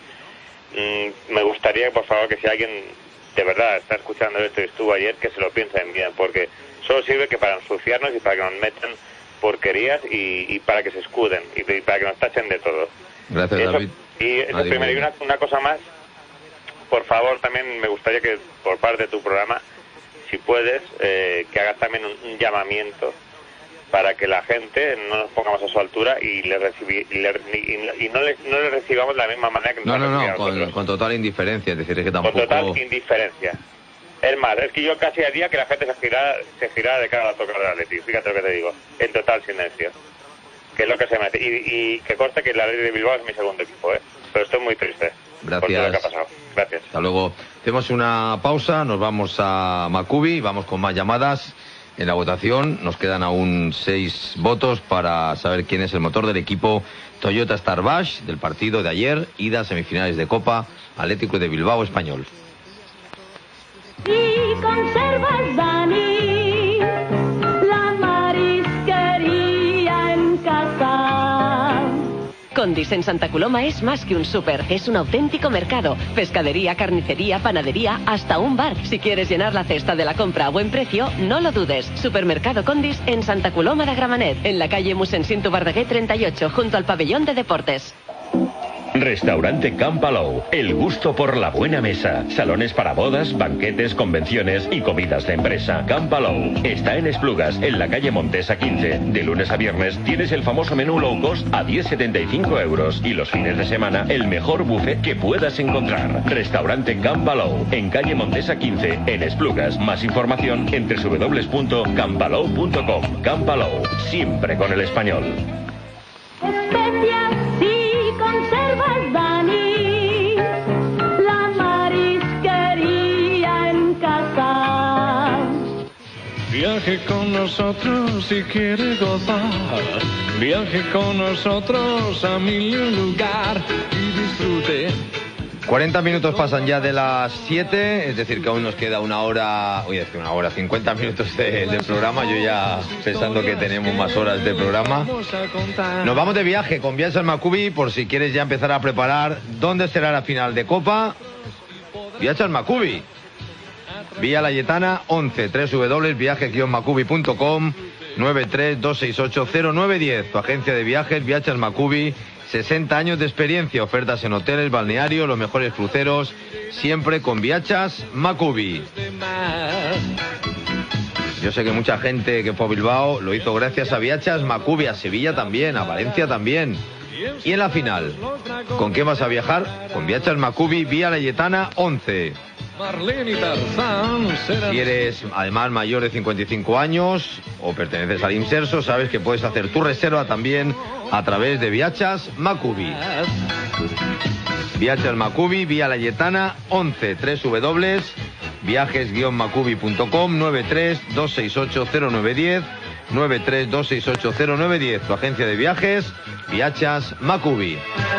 Speaker 12: me gustaría, por favor, que si alguien de verdad está escuchando esto y estuvo ayer, que se lo piensen bien, porque solo sirve que para ensuciarnos y para que nos metan porquerías y para que se escuden y para que nos tachen de todo.
Speaker 1: Gracias, David.
Speaker 12: Y eso primero, y una cosa más, por favor, también me gustaría que por parte de tu programa, si puedes, que hagas también un llamamiento para que la gente no nos pongamos a su altura y no le recibamos de la misma manera que nos
Speaker 1: No, con total indiferencia, es decir, es que tampoco...
Speaker 12: Con total indiferencia. Es más, es que yo casi haría que la gente se girara de cara a tocar de Atleti, fíjate lo que te digo, en total silencio, que es lo que se mete. Y que conste que el Atleti de Bilbao es mi segundo equipo, pero estoy muy triste.
Speaker 1: Gracias.
Speaker 12: Por todo lo que ha pasado. Gracias.
Speaker 1: Hasta luego. Hacemos una pausa, nos vamos a Macubi, vamos con más llamadas. En la votación nos quedan aún 6 votos para saber quién es el motor del equipo Toyota Starbash del partido de ayer, ida a semifinales de Copa, Atlético de Bilbao Español.
Speaker 6: Y conservas, Dani, la marisquería en casa.
Speaker 7: Condis en Santa Coloma es más que un súper, es un auténtico mercado. Pescadería, carnicería, panadería, hasta un bar. Si quieres llenar la cesta de la compra a buen precio, no lo dudes. Supermercado Condis en Santa Coloma de Gramenet, en la calle Mossèn Verdaguer 38, junto al pabellón de deportes.
Speaker 13: Restaurante Can Palou, el gusto por la buena mesa. Salones para bodas, banquetes, convenciones y comidas de empresa. Can Palou está en Esplugas, en la calle Montesa 15. De lunes a viernes tienes el famoso menú low cost a 10,75 euros y los fines de semana el mejor buffet que puedas encontrar. Restaurante Can Palou, en calle Montesa 15, en Esplugas. Más información en www.canpalou.com. Can Palou, siempre con el español.
Speaker 6: Especias y conservas, Dani, la marisquería en casa.
Speaker 14: Viaje con nosotros si quiere gozar. Viaje con nosotros a mil lugar y disfrute
Speaker 1: 40 minutos pasan ya de las 7, es decir, que aún nos queda una hora, 50 minutos de programa. Yo ya pensando que tenemos más horas de programa. Nos vamos de viaje con Viatges Macubí, por si quieres ya empezar a preparar dónde será la final de Copa. Viatges Macubí, Vía Layetana 11, www.viajes-macubí.com, 932680910, tu agencia de viajes Viatges Macubí. 60 años de experiencia, ofertas en hoteles, balneario, los mejores cruceros, siempre con Viatges Macubí. Yo sé que mucha gente que fue a Bilbao lo hizo gracias a Viatges Macubí, a Sevilla también, a Valencia también. Y en la final, ¿con qué vas a viajar? Con Viatges Macubí, Vía Layetana 11. Si eres además mayor de 55 años o perteneces al Imserso, sabes que puedes hacer tu reserva también a través de Viatges Macubí. Viatges Macubí, Vía Layetana 11, www.viajes-macubí.com, 932680910, 932680910, tu agencia de viajes Viatges Macubí.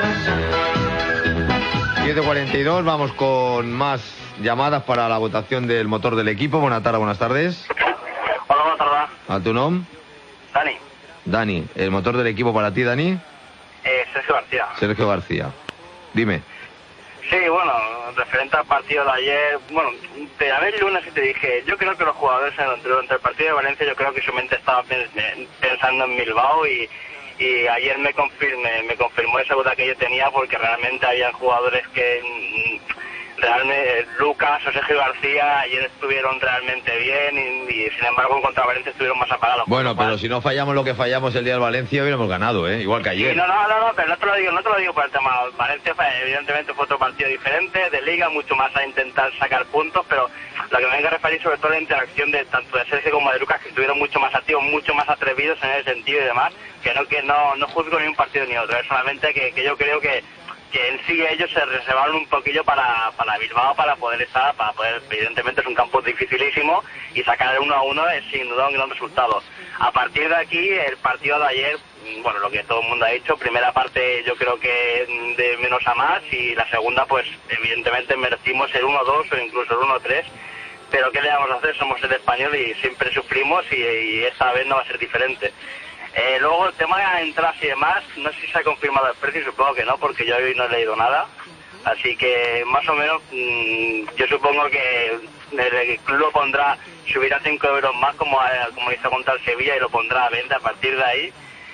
Speaker 1: 7:42, vamos con más llamadas para la votación del motor del equipo. Buenas tardes.
Speaker 15: Hola, buenas tardes.
Speaker 1: ¿A tu nombre?
Speaker 15: Dani.
Speaker 1: Dani, ¿el motor del equipo para ti, Dani?
Speaker 15: Sergio García.
Speaker 1: Sergio García. Dime.
Speaker 15: Sí, bueno, referente al partido de ayer, bueno, te llamé el lunes y te dije, yo creo que los jugadores durante el partido de Valencia, yo creo que su mente estaba pensando en Bilbao y ayer me confirmó esa duda que yo tenía, porque realmente había jugadores que realmente, Lucas o Sergio García, ayer estuvieron realmente bien y sin embargo contra Valencia estuvieron más apagados.
Speaker 1: Bueno, pero si no fallamos lo que fallamos el día del Valencia, hubiéramos ganado, igual que ayer.
Speaker 15: Sí, no, pero no te lo digo por el tema. Valencia evidentemente fue otro partido diferente, de liga, mucho más a intentar sacar puntos, pero lo que me vengo a referir sobre todo a la interacción de tanto de Sergio como de Lucas, que estuvieron mucho más activos, mucho más atrevidos en ese sentido y demás, que no juzgo ni un partido ni otro, es solamente que yo creo que en sí ellos se reservaron un poquillo para Bilbao, para poder, evidentemente es un campo dificilísimo y sacar el 1-1 es sin duda un gran resultado. A partir de aquí, el partido de ayer, bueno, lo que todo el mundo ha dicho, primera parte yo creo que de menos a más y la segunda pues evidentemente merecimos el 1-2 o incluso el 1-3, pero ¿qué le vamos a hacer? Somos el Español y siempre sufrimos y esta vez no va a ser diferente. Luego el tema de entradas y demás, no sé si se ha confirmado el precio, supongo que no, porque yo hoy no he leído nada, así que más o menos yo supongo que el club lo pondrá, subirá 5 euros más como hizo contra el Sevilla y lo pondrá a venta a partir de ahí.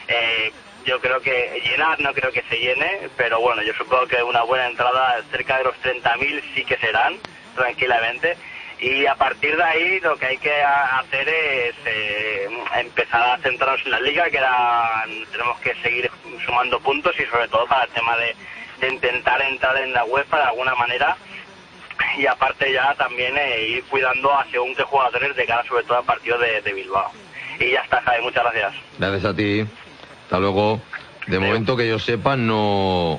Speaker 15: Yo creo que llenar no creo que se llene, pero bueno, yo supongo que una buena entrada cerca de los 30.000 sí que serán, tranquilamente. Y a partir de ahí lo que hay que hacer es empezar a centrarnos en la liga, que tenemos que seguir sumando puntos y sobre todo para el tema de intentar entrar en la UEFA de alguna manera, y aparte ya también ir cuidando a según qué jugadores de cara sobre todo al partido de Bilbao. Y ya está, Javi, muchas gracias.
Speaker 1: Gracias a ti, hasta luego. De momento que yo sepa no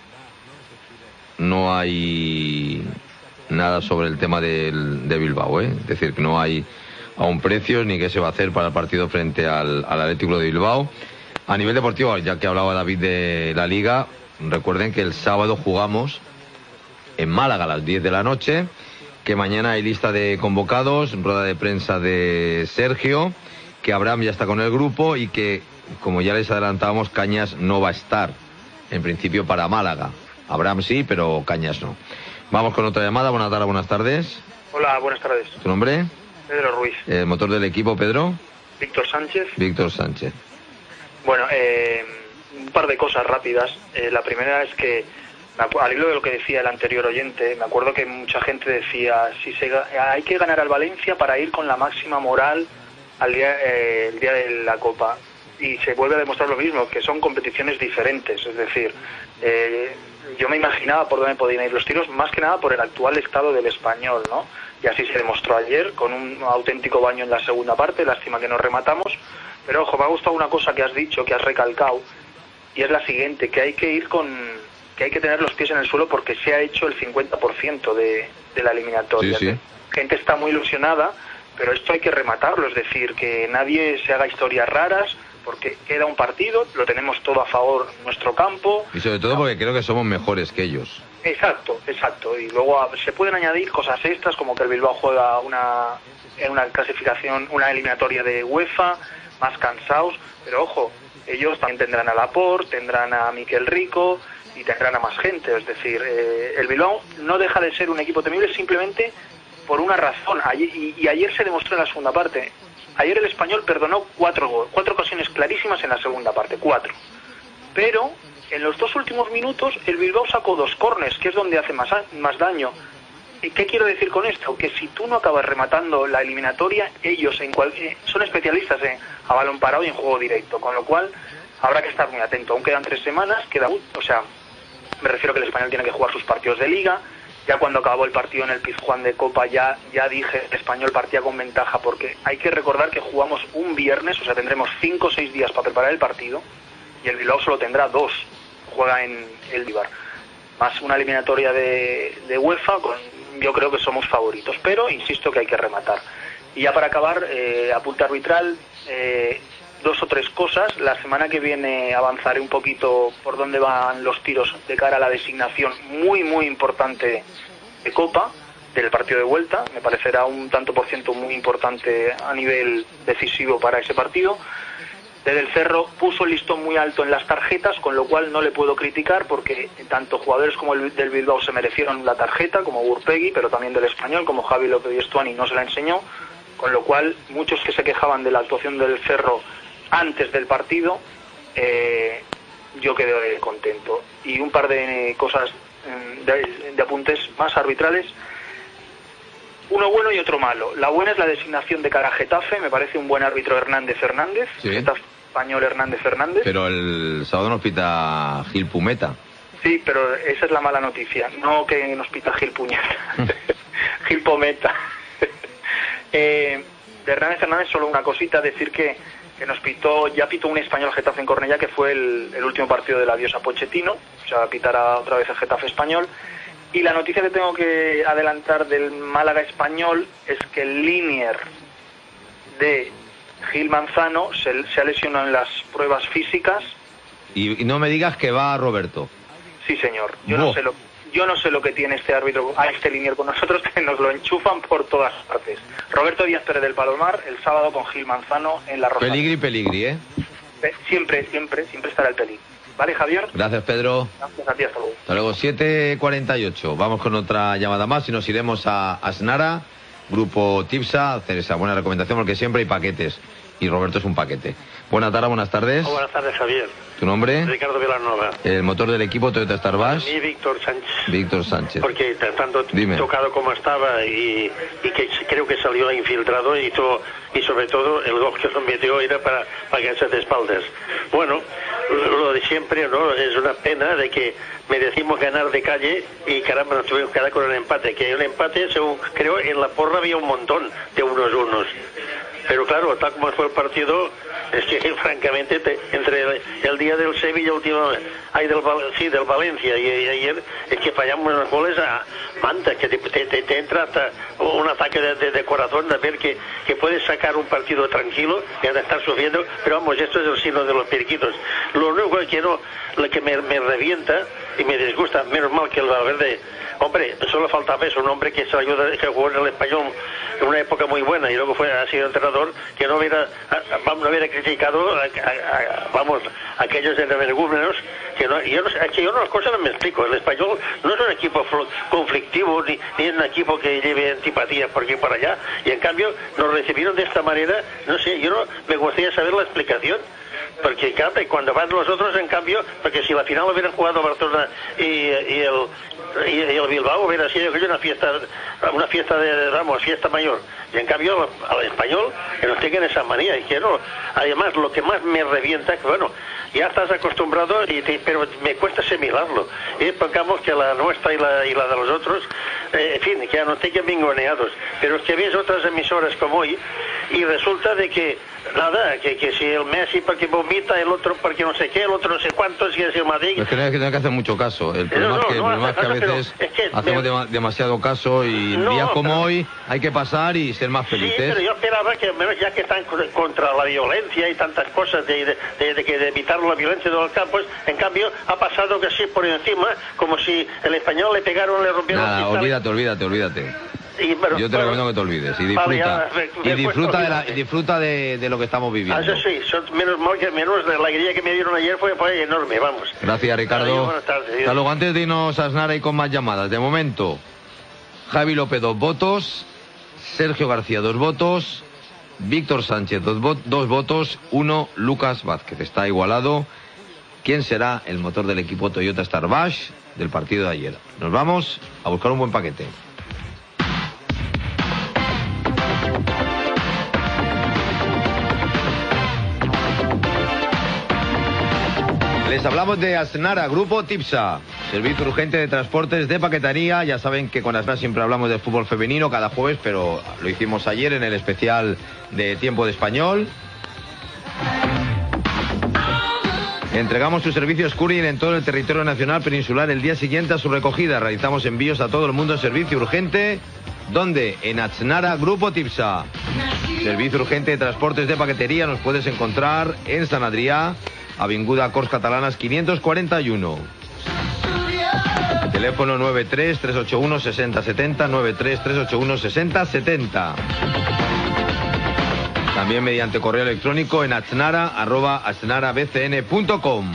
Speaker 1: hay nada sobre el tema de Bilbao, es decir, que no hay aún precios ni qué se va a hacer para el partido frente al Atlético de Bilbao. A nivel deportivo, ya que hablaba David de la Liga, recuerden que el sábado jugamos en Málaga a las 10 de la noche, que mañana hay lista de convocados, rueda de prensa de Sergio, que Abraham ya está con el grupo y que, como ya les adelantábamos, Cañas no va a estar, en principio, para Málaga. Abraham sí, pero Cañas no. Vamos con otra llamada. Buenas tardes.
Speaker 16: Hola, buenas tardes.
Speaker 1: ¿Tu nombre?
Speaker 16: Pedro Ruiz.
Speaker 1: ¿El motor del equipo, Pedro?
Speaker 16: Víctor Sánchez.
Speaker 1: Víctor Sánchez.
Speaker 16: Bueno, un par de cosas rápidas. La primera es que, al hilo de lo que decía el anterior oyente, me acuerdo que mucha gente decía, hay que ganar al Valencia para ir con la máxima moral el día de la Copa. Y se vuelve a demostrar lo mismo, que son competiciones diferentes. Es decir, yo me imaginaba por dónde podían ir los tiros, más que nada por el actual estado del Español, ¿no? Y así se demostró ayer, con un auténtico baño en la segunda parte, lástima que no rematamos. Pero ojo, me ha gustado una cosa que has dicho, que has recalcado, y es la siguiente, que hay que tener los pies en el suelo porque se ha hecho el 50% de la eliminatoria.
Speaker 1: Sí.
Speaker 16: Gente está muy ilusionada, pero esto hay que rematarlo, es decir, que nadie se haga historias raras, porque queda un partido, lo tenemos todo a favor en nuestro campo.
Speaker 1: Y sobre todo porque creo que somos mejores que ellos.
Speaker 16: Exacto. Y luego se pueden añadir cosas extras, como que el Bilbao juega en una clasificación, una eliminatoria de UEFA, más cansados, pero ojo, ellos también tendrán a Laporte, tendrán a Miquel Rico y tendrán a más gente. Es decir, el Bilbao no deja de ser un equipo temible simplemente por una razón. Y ayer se demostró en la segunda parte. Ayer el Español perdonó 4 ocasiones clarísimas en la segunda parte, 4. Pero en los 2 últimos minutos el Bilbao sacó 2 córners, que es donde hace más daño. ¿Qué quiero decir con esto? Que si tú no acabas rematando la eliminatoria, ellos son especialistas a balón parado y en juego directo, con lo cual habrá que estar muy atento. Aún quedan 3 semanas, me refiero que el Español tiene que jugar sus partidos de Liga. Ya cuando acabó el partido en el Pizjuán de Copa ya dije, el Español partía con ventaja, porque hay que recordar que jugamos un viernes, o sea, tendremos 5 o 6 días para preparar el partido, y el Bilbao solo tendrá 2, juega en el Eibar, más una eliminatoria de UEFA, yo creo que somos favoritos, pero insisto que hay que rematar. Y ya para acabar, apunte arbitral, 2 o 3 cosas. La semana que viene avanzaré un poquito por dónde van los tiros de cara a la designación muy muy importante de Copa, del partido de vuelta. Me parecerá un tanto por ciento muy importante a nivel decisivo para ese partido. Desde el Cerro puso el listón muy alto en las tarjetas, con lo cual no le puedo criticar, porque tanto jugadores como el del Bilbao se merecieron la tarjeta, como Gurpegui, pero también del Español, como Javi López y Estuani, no se la enseñó, con lo cual muchos que se quejaban de la actuación del Cerro antes del partido, yo quedé contento. Y un par de cosas, de apuntes más arbitrales, uno bueno y otro malo. La buena es la designación de cara a Getafe, me parece un buen árbitro Hernández,
Speaker 1: sí.
Speaker 16: Getafe español Hernández.
Speaker 1: Pero el sábado nos pita Gil Pumeta.
Speaker 16: Sí, pero esa es la mala noticia, no que nos pita Gil Puñeta. Gil Pometa. De Hernández, solo una cosita, decir que nos pitó un español Getafe en Cornellá, que fue el último partido del adiós a Pochettino, o sea, pitará otra vez el Getafe español. Y la noticia que tengo que adelantar del Málaga español es que el linier de Gil Manzano se ha lesionado en las pruebas físicas.
Speaker 1: Y no me digas que va Roberto.
Speaker 16: Sí, señor. Yo no sé lo que tiene este árbitro, este linier con nosotros, que nos lo enchufan por todas partes. Roberto Díaz Pérez del Palomar, el sábado con Gil Manzano en la Rosa.
Speaker 1: Peligri, ¿eh?
Speaker 16: Siempre estará el peligro. ¿Vale, Javier?
Speaker 1: Gracias, Pedro.
Speaker 16: Gracias a ti, hasta luego.
Speaker 1: Hasta luego, 7:48. Vamos con otra llamada más y nos iremos a Asnara, Grupo Tipsa, hacer esa buena recomendación, porque siempre hay paquetes. Y Roberto es un paquete. Buenas tardes.
Speaker 17: Buenas tardes, Javier.
Speaker 1: ¿Tu nombre?
Speaker 17: Ricardo Vilanova.
Speaker 1: El motor del equipo Toyota Starbash.
Speaker 17: Y Víctor Sánchez.
Speaker 1: Víctor Sánchez.
Speaker 17: Porque tanto tocado como estaba y que creo que salió infiltrado y sobre todo el gol que nos metió era para caerse de espaldas. Bueno, lo de siempre, ¿no? Es una pena de que merecimos ganar de calle y caramba nos tuvimos que quedar con el empate. Que el empate, según creo, en la porra había un montón de unos. Pero claro, tal como fue el partido, es que francamente entre el día del Sevilla del Valencia y ayer es que fallamos los goles a Manta, que te entra hasta un ataque de corazón de ver que puedes sacar un partido tranquilo y de estar sufriendo, pero vamos, esto es el signo de los periquitos. Lo único que me revienta y me disgusta, menos mal que el Valverde, hombre, solo faltaba eso, un hombre que se ayuda, que jugó en el Español en una época muy buena y luego ha sido entrenador, que no hubiera criticado a aquellos energúmenos que yo las cosas no me explico. El Español no es un equipo conflictivo ni es un equipo que lleve antipatía por aquí y por allá, y en cambio nos recibieron de esta manera. No sé, me gustaría saber la explicación. Porque cuando van los otros, en cambio, porque si la final hubieran jugado Barcelona y el Bilbao, hubiera sido una fiesta fiesta mayor. Y en cambio al Español, que nos tengan esa manía, y que no. Además, lo que más me revienta, que bueno, ya estás acostumbrado, pero me cuesta asimilarlo. Y pongamos que la nuestra y la de los otros, en fin, que ya no tengan bingoneados. Pero es que ves otras emisoras como hoy, y resulta de que nada, que si el Messi porque vomita, el otro porque no sé qué, el otro no sé cuántos, y es el Madrid.
Speaker 1: Es que no hay que hacer mucho caso. El problema es que a veces hacemos demasiado caso y días como hoy hay que pasar y ser más felices.
Speaker 17: Sí, pero yo esperaba que, ya que están contra la violencia y tantas cosas de evitar la violencia de los campos, en cambio ha pasado que así por encima, como si el español le pegaron, le rompieron.
Speaker 1: Nada, olvídate. Yo te recomiendo que te olvides y disfruta de lo que estamos viviendo.
Speaker 17: Eso sí, menos la alegría que me dieron ayer fue enorme, vamos.
Speaker 1: Gracias, Ricardo.
Speaker 17: Buenas tardes.
Speaker 1: Hasta luego. Antes de irnos a Asnara y con más llamadas. De momento, Javi López 2 votos, Sergio García 2 votos, Víctor Sánchez 2 votos, 1 Lucas Vázquez. Está igualado. ¿Quién será el motor del equipo Toyota Starbash del partido de ayer? Nos vamos a buscar un buen paquete. Les hablamos de Asnara, Grupo Tipsa, servicio urgente de transportes de paquetería. Ya saben que con Asnara siempre hablamos de fútbol femenino cada jueves, pero lo hicimos ayer en el especial de Tiempo de Español. Entregamos sus servicios courier en todo el territorio nacional peninsular el día siguiente a su recogida. Realizamos envíos a todo el mundo en servicio urgente. ¿Dónde? En Asnara, Grupo Tipsa. Servicio urgente de transportes de paquetería. Nos puedes encontrar en San Adrià, Avinguda Corts Catalanas 541. Teléfono 93-381-6070, 93-381-6070. También mediante correo electrónico en asnara@asnarabcn.com.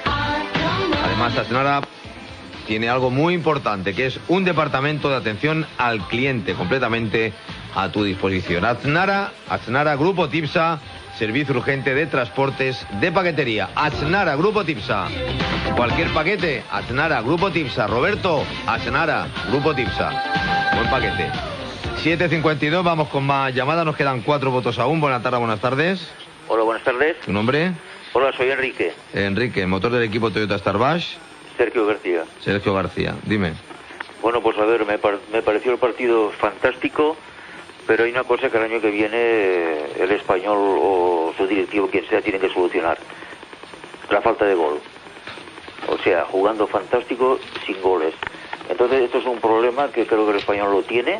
Speaker 1: Además, Asnara tiene algo muy importante, que es un departamento de atención al cliente completamente a tu disposición. Asnara, Grupo Tipsa, servicio urgente de transportes de paquetería. Asnara, Grupo Tipsa. Cualquier paquete, Asnara, Grupo Tipsa. Roberto, Asnara, Grupo Tipsa. Buen paquete. 7:52, vamos con más llamadas. Nos quedan 4 votos aún. Buenas tardes.
Speaker 18: Hola, buenas tardes.
Speaker 1: ¿Tu nombre?
Speaker 18: Hola, soy Enrique.
Speaker 1: Enrique, motor del equipo Toyota Starbash.
Speaker 18: Sergio García.
Speaker 1: Sergio García, dime.
Speaker 18: Bueno, pues a ver, me pareció el partido fantástico, pero hay una cosa que el año que viene el español o su directivo, quien sea, tiene que solucionar. La falta de gol. O sea, jugando fantástico sin goles. Entonces, esto es un problema que creo que el español lo tiene.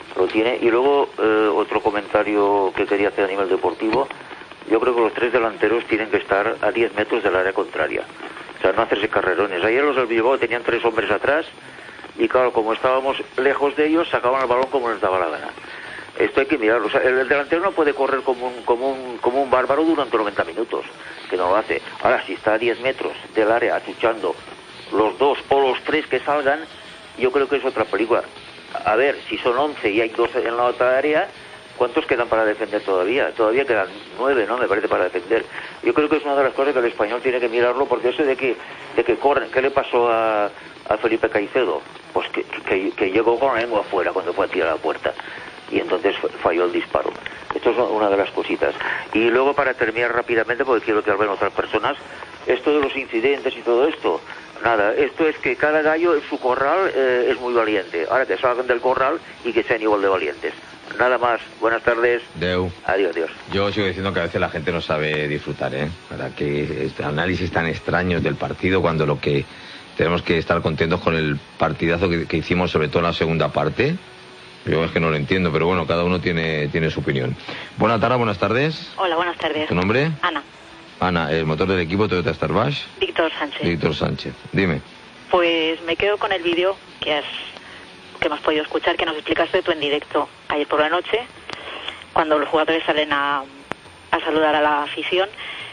Speaker 18: Y luego, otro comentario que quería hacer a nivel deportivo. Yo creo que los 3 delanteros tienen que estar a 10 metros del área contraria. O sea, no hacerse carrerones. Ayer los del Bilbao tenían 3 hombres atrás y claro, como estábamos lejos de ellos, sacaban el balón como les daba la gana. Esto hay que mirarlo. O sea, el delantero no puede correr como un bárbaro durante 90 minutos, que no lo hace. Ahora, si está a 10 metros del área achuchando los 2 o los 3 que salgan, yo creo que es otra película. A ver, si son 11 y hay 2 en la otra área, ¿cuántos quedan para defender todavía? Todavía quedan 9, ¿no? Me parece, para defender. Yo creo que es una de las cosas que el español tiene que mirarlo, porque eso de que corren. ¿Qué le pasó a Felipe Caicedo? Pues que llegó con la lengua afuera cuando fue a tirar a la puerta. Y entonces falló el disparo. Esto es una de las cositas. Y luego, para terminar rápidamente, porque quiero que hablen otras personas, esto de los incidentes y todo esto, nada, esto es que cada gallo en su corral es muy valiente. Ahora que salgan del corral y que sean igual de valientes. Nada más. Buenas tardes.
Speaker 1: Deu.
Speaker 18: Adiós.
Speaker 1: Yo sigo diciendo que a veces la gente no sabe disfrutar, para que este análisis tan extraños del partido, cuando lo que tenemos que estar contentos con el partidazo que hicimos, sobre todo en la segunda parte. Yo es que no lo entiendo, pero bueno, cada uno tiene su opinión. Buenas tardes.
Speaker 19: Hola, buenas tardes.
Speaker 1: ¿Tu nombre?
Speaker 19: Ana.
Speaker 1: Ana, el motor del equipo Toyota Starbash.
Speaker 19: Víctor Sánchez.
Speaker 1: Víctor Sánchez, dime.
Speaker 19: Pues me quedo con el vídeo que hemos podido escuchar, que nos explicaste tú en directo ayer por la noche, cuando los jugadores salen a saludar a la afición.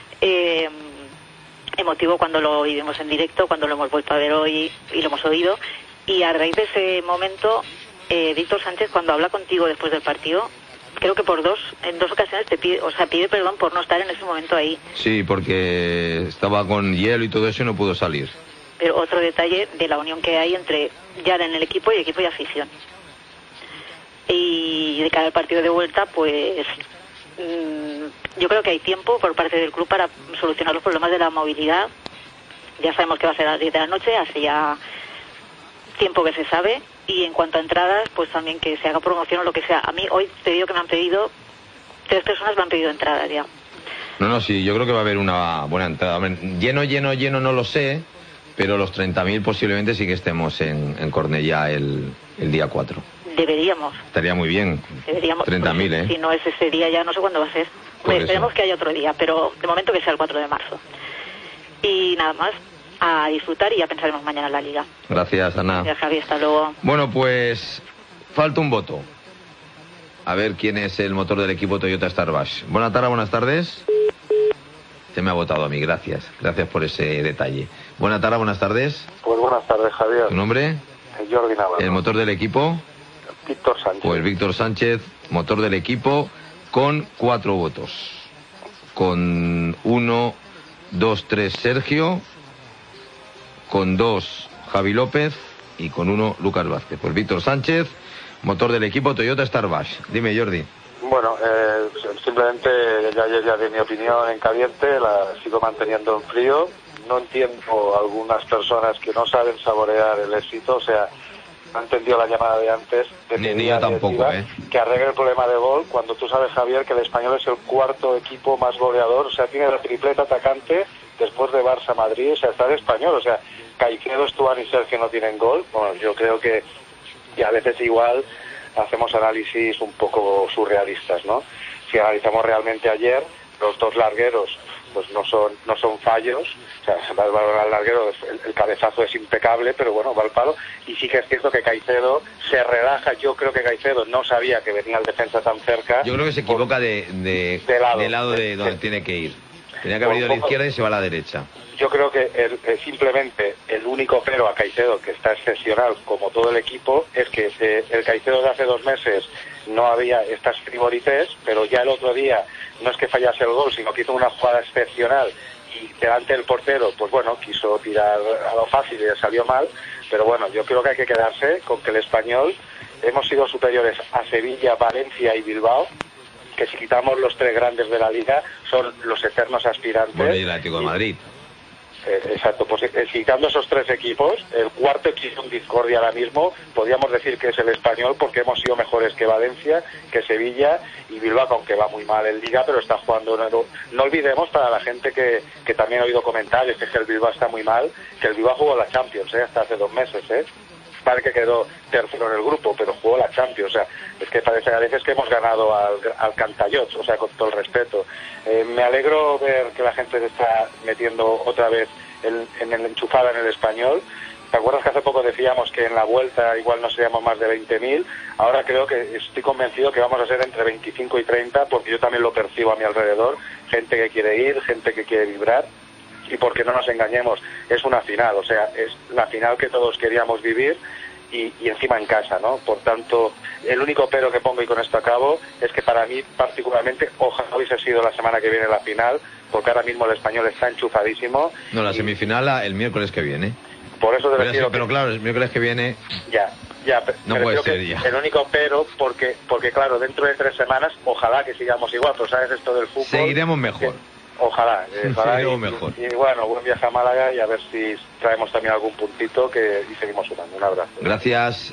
Speaker 19: Emotivo cuando lo vivimos en directo, cuando lo hemos vuelto a ver hoy y lo hemos oído. Y a raíz de ese momento, Víctor Sánchez, cuando habla contigo después del partido, creo que en dos ocasiones pide perdón por no estar en ese momento ahí.
Speaker 1: Sí, porque estaba con hielo y todo eso y no pudo salir.
Speaker 19: Pero otro detalle de la unión que hay entre ya en el equipo y afición. Y de cara al partido de vuelta, pues yo creo que hay tiempo por parte del club para solucionar los problemas de la movilidad. Ya sabemos que va a ser a las 10 de la noche, hace ya tiempo que se sabe. Y en cuanto a entradas, pues también que se haga promoción o lo que sea. A mí hoy te digo que me han pedido 3 personas me han pedido entradas ya.
Speaker 1: No, sí, yo creo que va a haber una buena entrada. Lleno no lo sé, pero los 30.000 posiblemente sí que estemos en Cornellá el día 4.
Speaker 19: Deberíamos.
Speaker 1: Estaría muy bien.
Speaker 19: Deberíamos.
Speaker 1: 30.000, ¿eh?
Speaker 19: Si no es ese día ya no sé cuándo va a ser. Esperemos que haya otro día, pero de momento que sea el 4 de marzo. Y nada más, a disfrutar y ya pensaremos mañana en la Liga.
Speaker 1: Gracias, Ana.
Speaker 19: Gracias, Javi, hasta luego.
Speaker 1: Bueno, pues falta un voto. A ver quién es el motor del equipo Toyota Starbash. Buenas tardes. Se me ha votado a mí, gracias. Gracias por ese detalle. Buenas tardes.
Speaker 11: Pues buenas tardes, Javier.
Speaker 1: ¿Tu nombre?
Speaker 11: Jordi Navarro.
Speaker 1: ¿El motor del equipo?
Speaker 11: Víctor Sánchez.
Speaker 1: Pues Víctor Sánchez, motor del equipo, con 4 votos. Con 1, 2, 3 Sergio, con 2 Javi López y con 1 Lucas Vázquez. Pues Víctor Sánchez, motor del equipo Toyota Starbash. Dime, Jordi.
Speaker 11: Bueno, simplemente ya di mi opinión en caliente, la sigo manteniendo en frío. No entiendo algunas personas que no saben saborear el éxito, o sea, no han entendido la llamada de antes de
Speaker 1: Ni yo tampoco,
Speaker 11: que arregle el problema de gol, cuando tú sabes, Javier, que el Español es el 4º equipo más goleador, o sea, tiene la tripleta atacante después de Barça-Madrid, o sea, está el Español, o sea, Caicedo, Stuani y Sergio no tienen gol. Bueno, yo creo que a veces igual hacemos análisis un poco surrealistas, ¿no? Si analizamos realmente ayer, los 2 largueros pues no son fallos, o sea, el larguero, el cabezazo es impecable, pero bueno, va al palo, y sí que es cierto que Caicedo se relaja. Yo creo que Caicedo no sabía que venía el defensa tan cerca.
Speaker 1: Yo creo que se equivoca de lado de donde tiene que ir. Tenía que haber ido a la izquierda y se va a la derecha.
Speaker 11: Yo creo que simplemente el único pero a Caicedo, que está excepcional como todo el equipo, es que el Caicedo de hace 2 meses no había estas frivolités, pero ya el otro día no es que fallase el gol, sino que hizo una jugada excepcional y delante del portero, pues bueno, quiso tirar a lo fácil y le salió mal, pero bueno, yo creo que hay que quedarse con que el Español hemos sido superiores a Sevilla, Valencia y Bilbao, que si quitamos los 3 grandes de la Liga son los eternos aspirantes.
Speaker 1: Bueno, y el Atlético de Madrid.
Speaker 11: Exacto, pues quitando esos 3 equipos, el 4º equipo en discordia ahora mismo, podríamos decir que es el Español, porque hemos sido mejores que Valencia, que Sevilla y Bilbao, aunque va muy mal en Liga, pero está jugando. No olvidemos, para la gente que también ha oído comentarios, que el Bilbao está muy mal, que el Bilbao jugó la Champions hasta hace 2 meses, Vale que quedó tercero en el grupo, pero jugó la Champions, o sea, es que parece a veces que hemos ganado al Cantallots, o sea, con todo el respeto. Me alegro ver que la gente se está metiendo otra vez en el enchufada en el Español. ¿Te acuerdas que hace poco decíamos que en la vuelta igual no seríamos más de 20.000? Ahora creo que estoy convencido que vamos a ser entre 25 y 30, porque yo también lo percibo a mi alrededor, gente que quiere ir, gente que quiere vibrar. Y porque no nos engañemos, es una final, o sea, es la final que todos queríamos vivir y encima en casa, ¿no? Por tanto, el único pero que pongo, y con esto acabo, es que para mí particularmente, ojalá hubiese sido la semana que viene la final, porque ahora mismo el Español está enchufadísimo.
Speaker 1: No, la semifinal el miércoles que viene.
Speaker 11: Por eso te decir.
Speaker 1: Pero claro, el miércoles que viene.
Speaker 11: Ya,
Speaker 1: no puede ser ya.
Speaker 11: El único pero, porque claro, dentro de 3 semanas, ojalá que sigamos igual, pues sabes esto del fútbol.
Speaker 1: Seguiremos mejor.
Speaker 11: Ojalá,
Speaker 1: mejor.
Speaker 11: Y bueno, buen viaje a Málaga y a ver si traemos también algún puntito y seguimos sumando. Un abrazo.
Speaker 1: Gracias.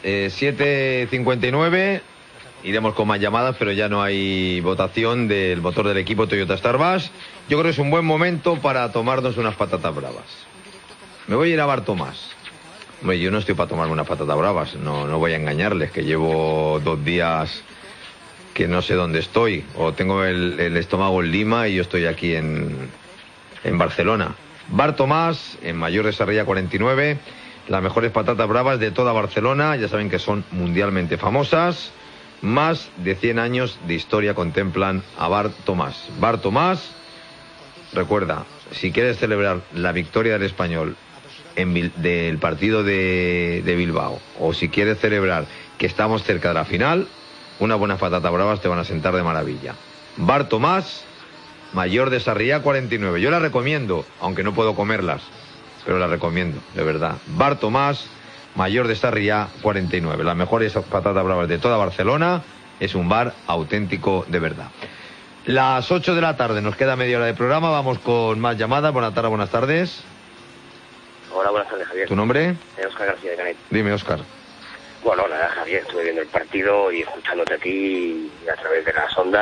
Speaker 1: 7:59. Iremos con más llamadas, pero ya no hay votación del motor del equipo Toyota Starbash. Yo creo que es un buen momento para tomarnos unas patatas bravas. Me voy a ir a Bar Tomás. Hombre, yo no estoy para tomarme unas patatas bravas, no voy a engañarles, que llevo 2 días que no sé dónde estoy, o tengo el estómago en Lima y yo estoy aquí en Barcelona. Bar Tomás, en Mayor de Sarriá 49, las mejores patatas bravas de toda Barcelona, ya saben que son mundialmente famosas. Más de 100 años de historia contemplan a Bar Tomás. Bar Tomás, recuerda, si quieres celebrar la victoria del Español del partido de Bilbao, o si quieres celebrar que estamos cerca de la final, unas buenas patatas bravas te van a sentar de maravilla. Bar Tomás, Mayor de Sarriá 49. Yo las recomiendo, aunque no puedo comerlas, pero las recomiendo, de verdad. Bar Tomás, Mayor de Sarriá 49. Las mejores patatas bravas de toda Barcelona. Es un bar auténtico de verdad. Las 8 de la tarde, nos queda media hora de programa. Vamos con más llamadas. Buenas tardes.
Speaker 20: Hola, buenas tardes, Javier.
Speaker 1: ¿Tu nombre?
Speaker 20: Óscar García de Canet.
Speaker 1: Dime, Óscar.
Speaker 20: Bueno, nada, Javier, estuve viendo el partido y escuchándote a ti a través de las ondas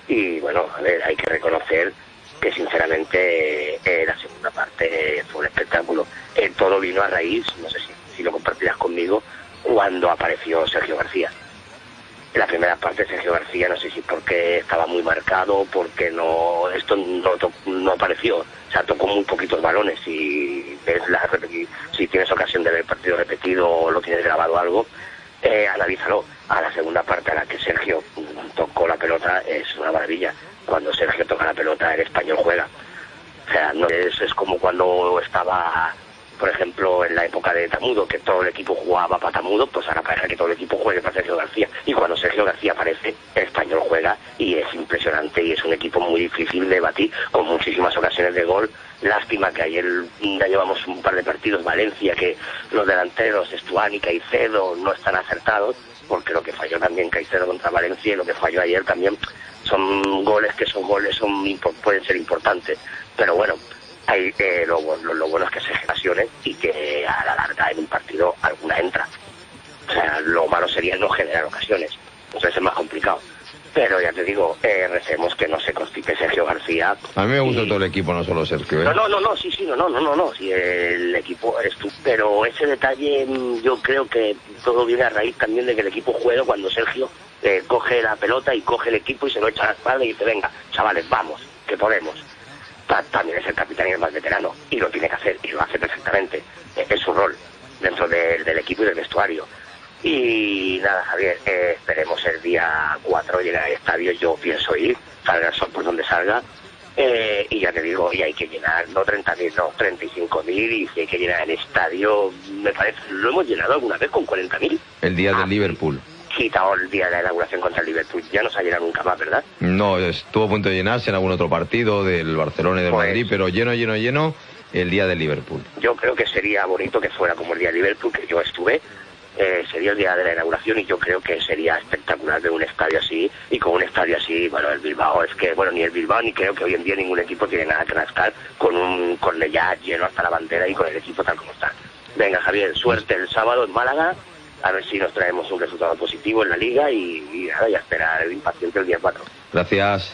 Speaker 20: Y bueno, a ver, hay que reconocer que sinceramente la segunda parte fue un espectáculo. Todo vino a raíz, no sé si lo compartirás conmigo, cuando apareció Sergio García. En la primera parte Sergio García, no sé si porque estaba muy marcado, porque esto no apareció, o sea, tocó muy poquitos balones. Si tienes ocasión de ver el partido repetido o lo tienes grabado algo, analízalo. A la segunda parte, a la que Sergio tocó la pelota, es una maravilla. Cuando Sergio toca la pelota, el Español juega. O sea, no es como cuando estaba, por ejemplo, en la época de Tamudo, que todo el equipo jugaba para Tamudo, pues ahora parece que todo el equipo juegue para Sergio García. Y cuando Sergio García aparece, el Español juega y es impresionante, y es un equipo muy difícil de batir, con muchísimas ocasiones de gol. Lástima que ayer ya llevamos un par de partidos, Valencia, que los delanteros, Stuani y Caicedo, no están acertados, porque lo que falló también Caicedo contra Valencia y lo que falló ayer también son goles que pueden ser importantes. Pero bueno, lo bueno es que se generacionen y que a la larga en un partido alguna entra. O sea, lo malo sería no generar ocasiones, entonces es más complicado. Pero ya te digo, recemos que no se constipe Sergio García.
Speaker 1: A mí me gusta todo el equipo, no solo Sergio.
Speaker 20: No, sí, el equipo eres tú. Pero ese detalle yo creo que todo viene a raíz también de que el equipo juega cuando Sergio coge la pelota y coge el equipo y se lo echa a la espalda y dice, venga, chavales, vamos, que podemos. También es el capitán y el más veterano, y lo tiene que hacer, y lo hace perfectamente. Es su rol dentro del equipo y del vestuario. Y nada, Javier, esperemos el día 4 llegar al estadio. Yo pienso ir, salga el sol por donde salga, y ya te digo, y hay que llenar, no 30.000, no, 35.000, y si hay que llenar el estadio, me parece, ¿lo hemos llenado alguna vez con 40.000?
Speaker 1: El día del Liverpool.
Speaker 20: Quitado el día de la inauguración contra el Liverpool, ya no se ha llenado nunca más, ¿verdad?
Speaker 1: No, estuvo a punto de llenarse en algún otro partido del Barcelona y del Madrid, pero lleno el día del Liverpool.
Speaker 20: Yo creo que sería bonito que fuera como el día del Liverpool, que yo estuve. Sería el día de la inauguración y yo creo que sería espectacular ver un estadio así, y con un estadio así, bueno, el Bilbao, es que, bueno, ni el Bilbao ni creo que hoy en día ningún equipo tiene nada que rascar con ya lleno hasta la bandera y con el equipo tal como está. Venga, Javier, suerte el sábado en Málaga, a ver si nos traemos un resultado positivo en la Liga y nada, y a esperar el impaciente el día 4.
Speaker 1: Gracias.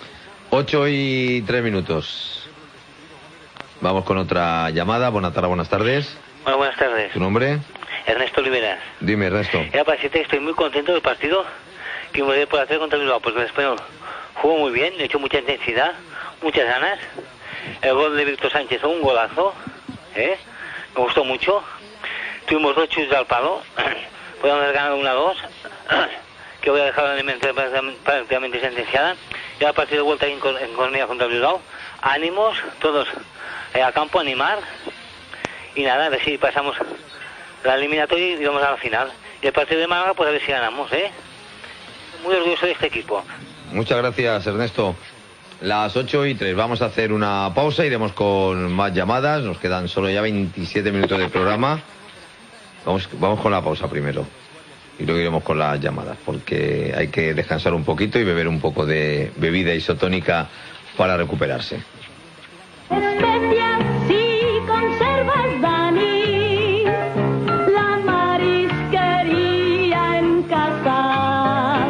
Speaker 1: 8:03. Vamos con otra llamada. Buenas tardes.
Speaker 21: Bueno, buenas tardes.
Speaker 1: ¿Tu nombre?
Speaker 21: Ernesto Oliveras.
Speaker 1: Dime, Ernesto.
Speaker 21: Era para decirte que estoy muy contento del partido que me voy a hacer contra el Bilbao, porque el Español jugó muy bien, le echó mucha intensidad, muchas ganas. El gol de Víctor Sánchez fue un golazo, me gustó mucho. Tuvimos 2 chutes al palo, podíamos haber ganado 1-2, que voy a dejar la mente prácticamente sentenciada. Ya a partir de vuelta en Cornellà contra el Bilbao, ánimos, todos al campo, animar, y nada, a ver si pasamos la eliminatoria y vamos a la final. Y el partido de Málaga, pues a ver si ganamos, Muy orgulloso de este equipo.
Speaker 1: Muchas gracias, Ernesto. Las 8:03. Vamos a hacer una pausa, iremos con más llamadas. Nos quedan solo ya 27 minutos de programa. Vamos con la pausa primero. Y luego iremos con las llamadas, porque hay que descansar un poquito y beber un poco de bebida isotónica para recuperarse.
Speaker 6: Especias si conservas, Dani, la marisquería en casa.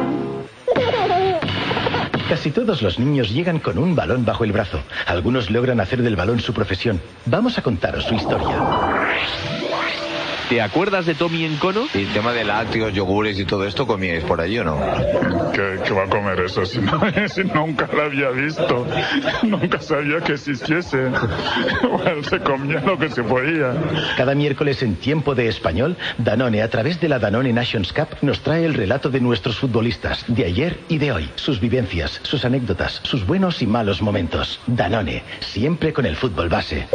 Speaker 22: Casi todos los niños llegan con un balón bajo el brazo. Algunos logran hacer del balón su profesión. Vamos a contaros su historia.
Speaker 23: ¿Te acuerdas de Tommy en Cono?
Speaker 1: Y el tema de lácteos, yogures y todo esto, ¿comíais por allí o no?
Speaker 24: ¿Qué va a comer eso? Si nunca lo había visto. Nunca sabía que existiese. Bueno, se comía lo que se podía.
Speaker 22: Cada miércoles en Tiempo de Español, Danone, a través de la Danone Nations Cup, nos trae el relato de nuestros futbolistas, de ayer y de hoy. Sus vivencias, sus anécdotas, sus buenos y malos momentos. Danone, siempre con el fútbol base.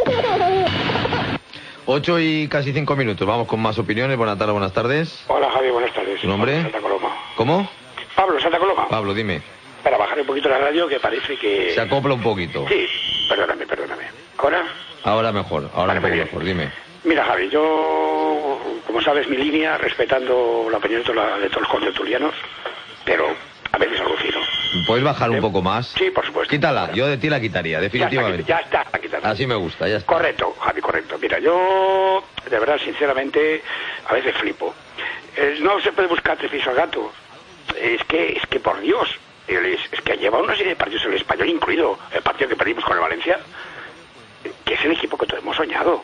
Speaker 1: 8:05. Vamos con más opiniones. Buenas tardes.
Speaker 25: Hola, Javi, buenas tardes.
Speaker 1: ¿Tu nombre?
Speaker 25: Santa Coloma.
Speaker 1: ¿Cómo?
Speaker 25: Pablo, Santa Coloma.
Speaker 1: Pablo, dime.
Speaker 25: Para bajar un poquito la radio, que parece que...
Speaker 1: Se acopla un poquito.
Speaker 25: Sí, perdóname. ¿Ahora?
Speaker 1: Ahora mejor, ahora un poco mejor, dime.
Speaker 25: Mira, Javi, yo, como sabes, mi línea, respetando la opinión de todos los contertulianos, pero a veces alucino.
Speaker 1: ¿Puedes bajar un poco más?
Speaker 25: Sí, por supuesto.
Speaker 1: Quítala, yo de ti la quitaría, definitivamente.
Speaker 25: Ya está quitada.
Speaker 1: Así me gusta, ya está.
Speaker 25: Correcto, Javi, correcto. Mira, yo, de verdad, sinceramente, a veces flipo. No se puede buscar tres pies al gato. Es que por Dios, Es que lleva una serie de partidos en el Español, incluido el partido que perdimos con el Valencia, que es el equipo que todos hemos soñado.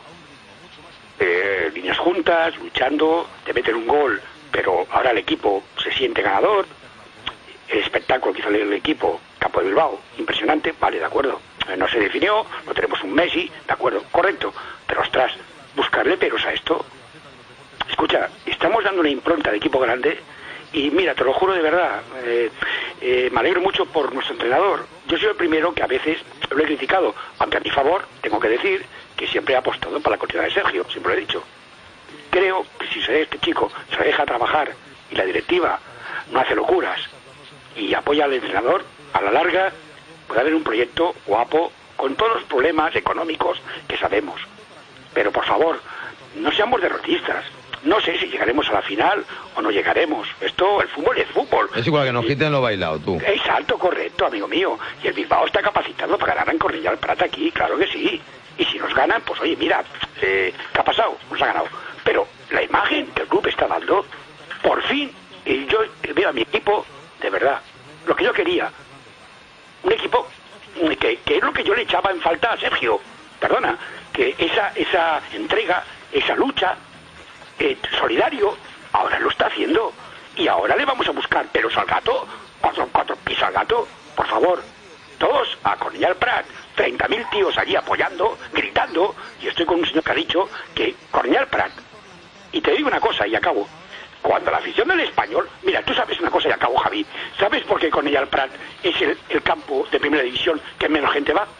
Speaker 25: Líneas juntas, luchando, te meten un gol, pero ahora el equipo se siente ganador. El espectáculo que hizo el equipo, Campo de Bilbao, impresionante, vale, de acuerdo. No se definió, no tenemos un Messi, de acuerdo, correcto. Pero ostras, buscarle peros a esto. Escucha, estamos dando una impronta de equipo grande y mira, te lo juro de verdad, me alegro mucho por nuestro entrenador. Yo soy el primero que a veces lo he criticado, aunque a mi favor tengo que decir que siempre he apostado por la continuidad de Sergio, siempre lo he dicho. Creo que si este chico se deja trabajar y la directiva no hace locuras y apoya al entrenador, a la larga puede haber un proyecto guapo con todos los problemas económicos que sabemos. Pero por favor, no seamos derrotistas. No sé si llegaremos a la final o no llegaremos. Esto, el fútbol es fútbol.
Speaker 1: Es igual que nos quiten lo bailado, tú.
Speaker 25: Exacto, correcto, amigo mío. Y el Bilbao está capacitado para ganar en Cornellà el Prat aquí, claro que sí. Y si nos ganan, pues oye, mira, ¿qué ha pasado? Nos ha ganado. Pero la imagen que el club está dando, por fin, y yo veo a mi equipo, de verdad, lo que yo quería. Un equipo que es lo que yo le echaba en falta a Sergio. Perdona, que esa entrega, esa lucha, solidario, ahora lo está haciendo. Y ahora le vamos a buscar pelos al gato, cuatro pisos al gato, por favor. Todos a Cornellà el Prat, 30.000 tíos allí apoyando, gritando, y estoy con un señor que ha dicho que Cornellà el Prat. Y te digo una cosa y acabo. Cuando la afición del Español, mira, tú sabes una cosa y acabo, Javi, ¿sabes por qué Cornellà el Prat es el campo de primera división que menos gente va?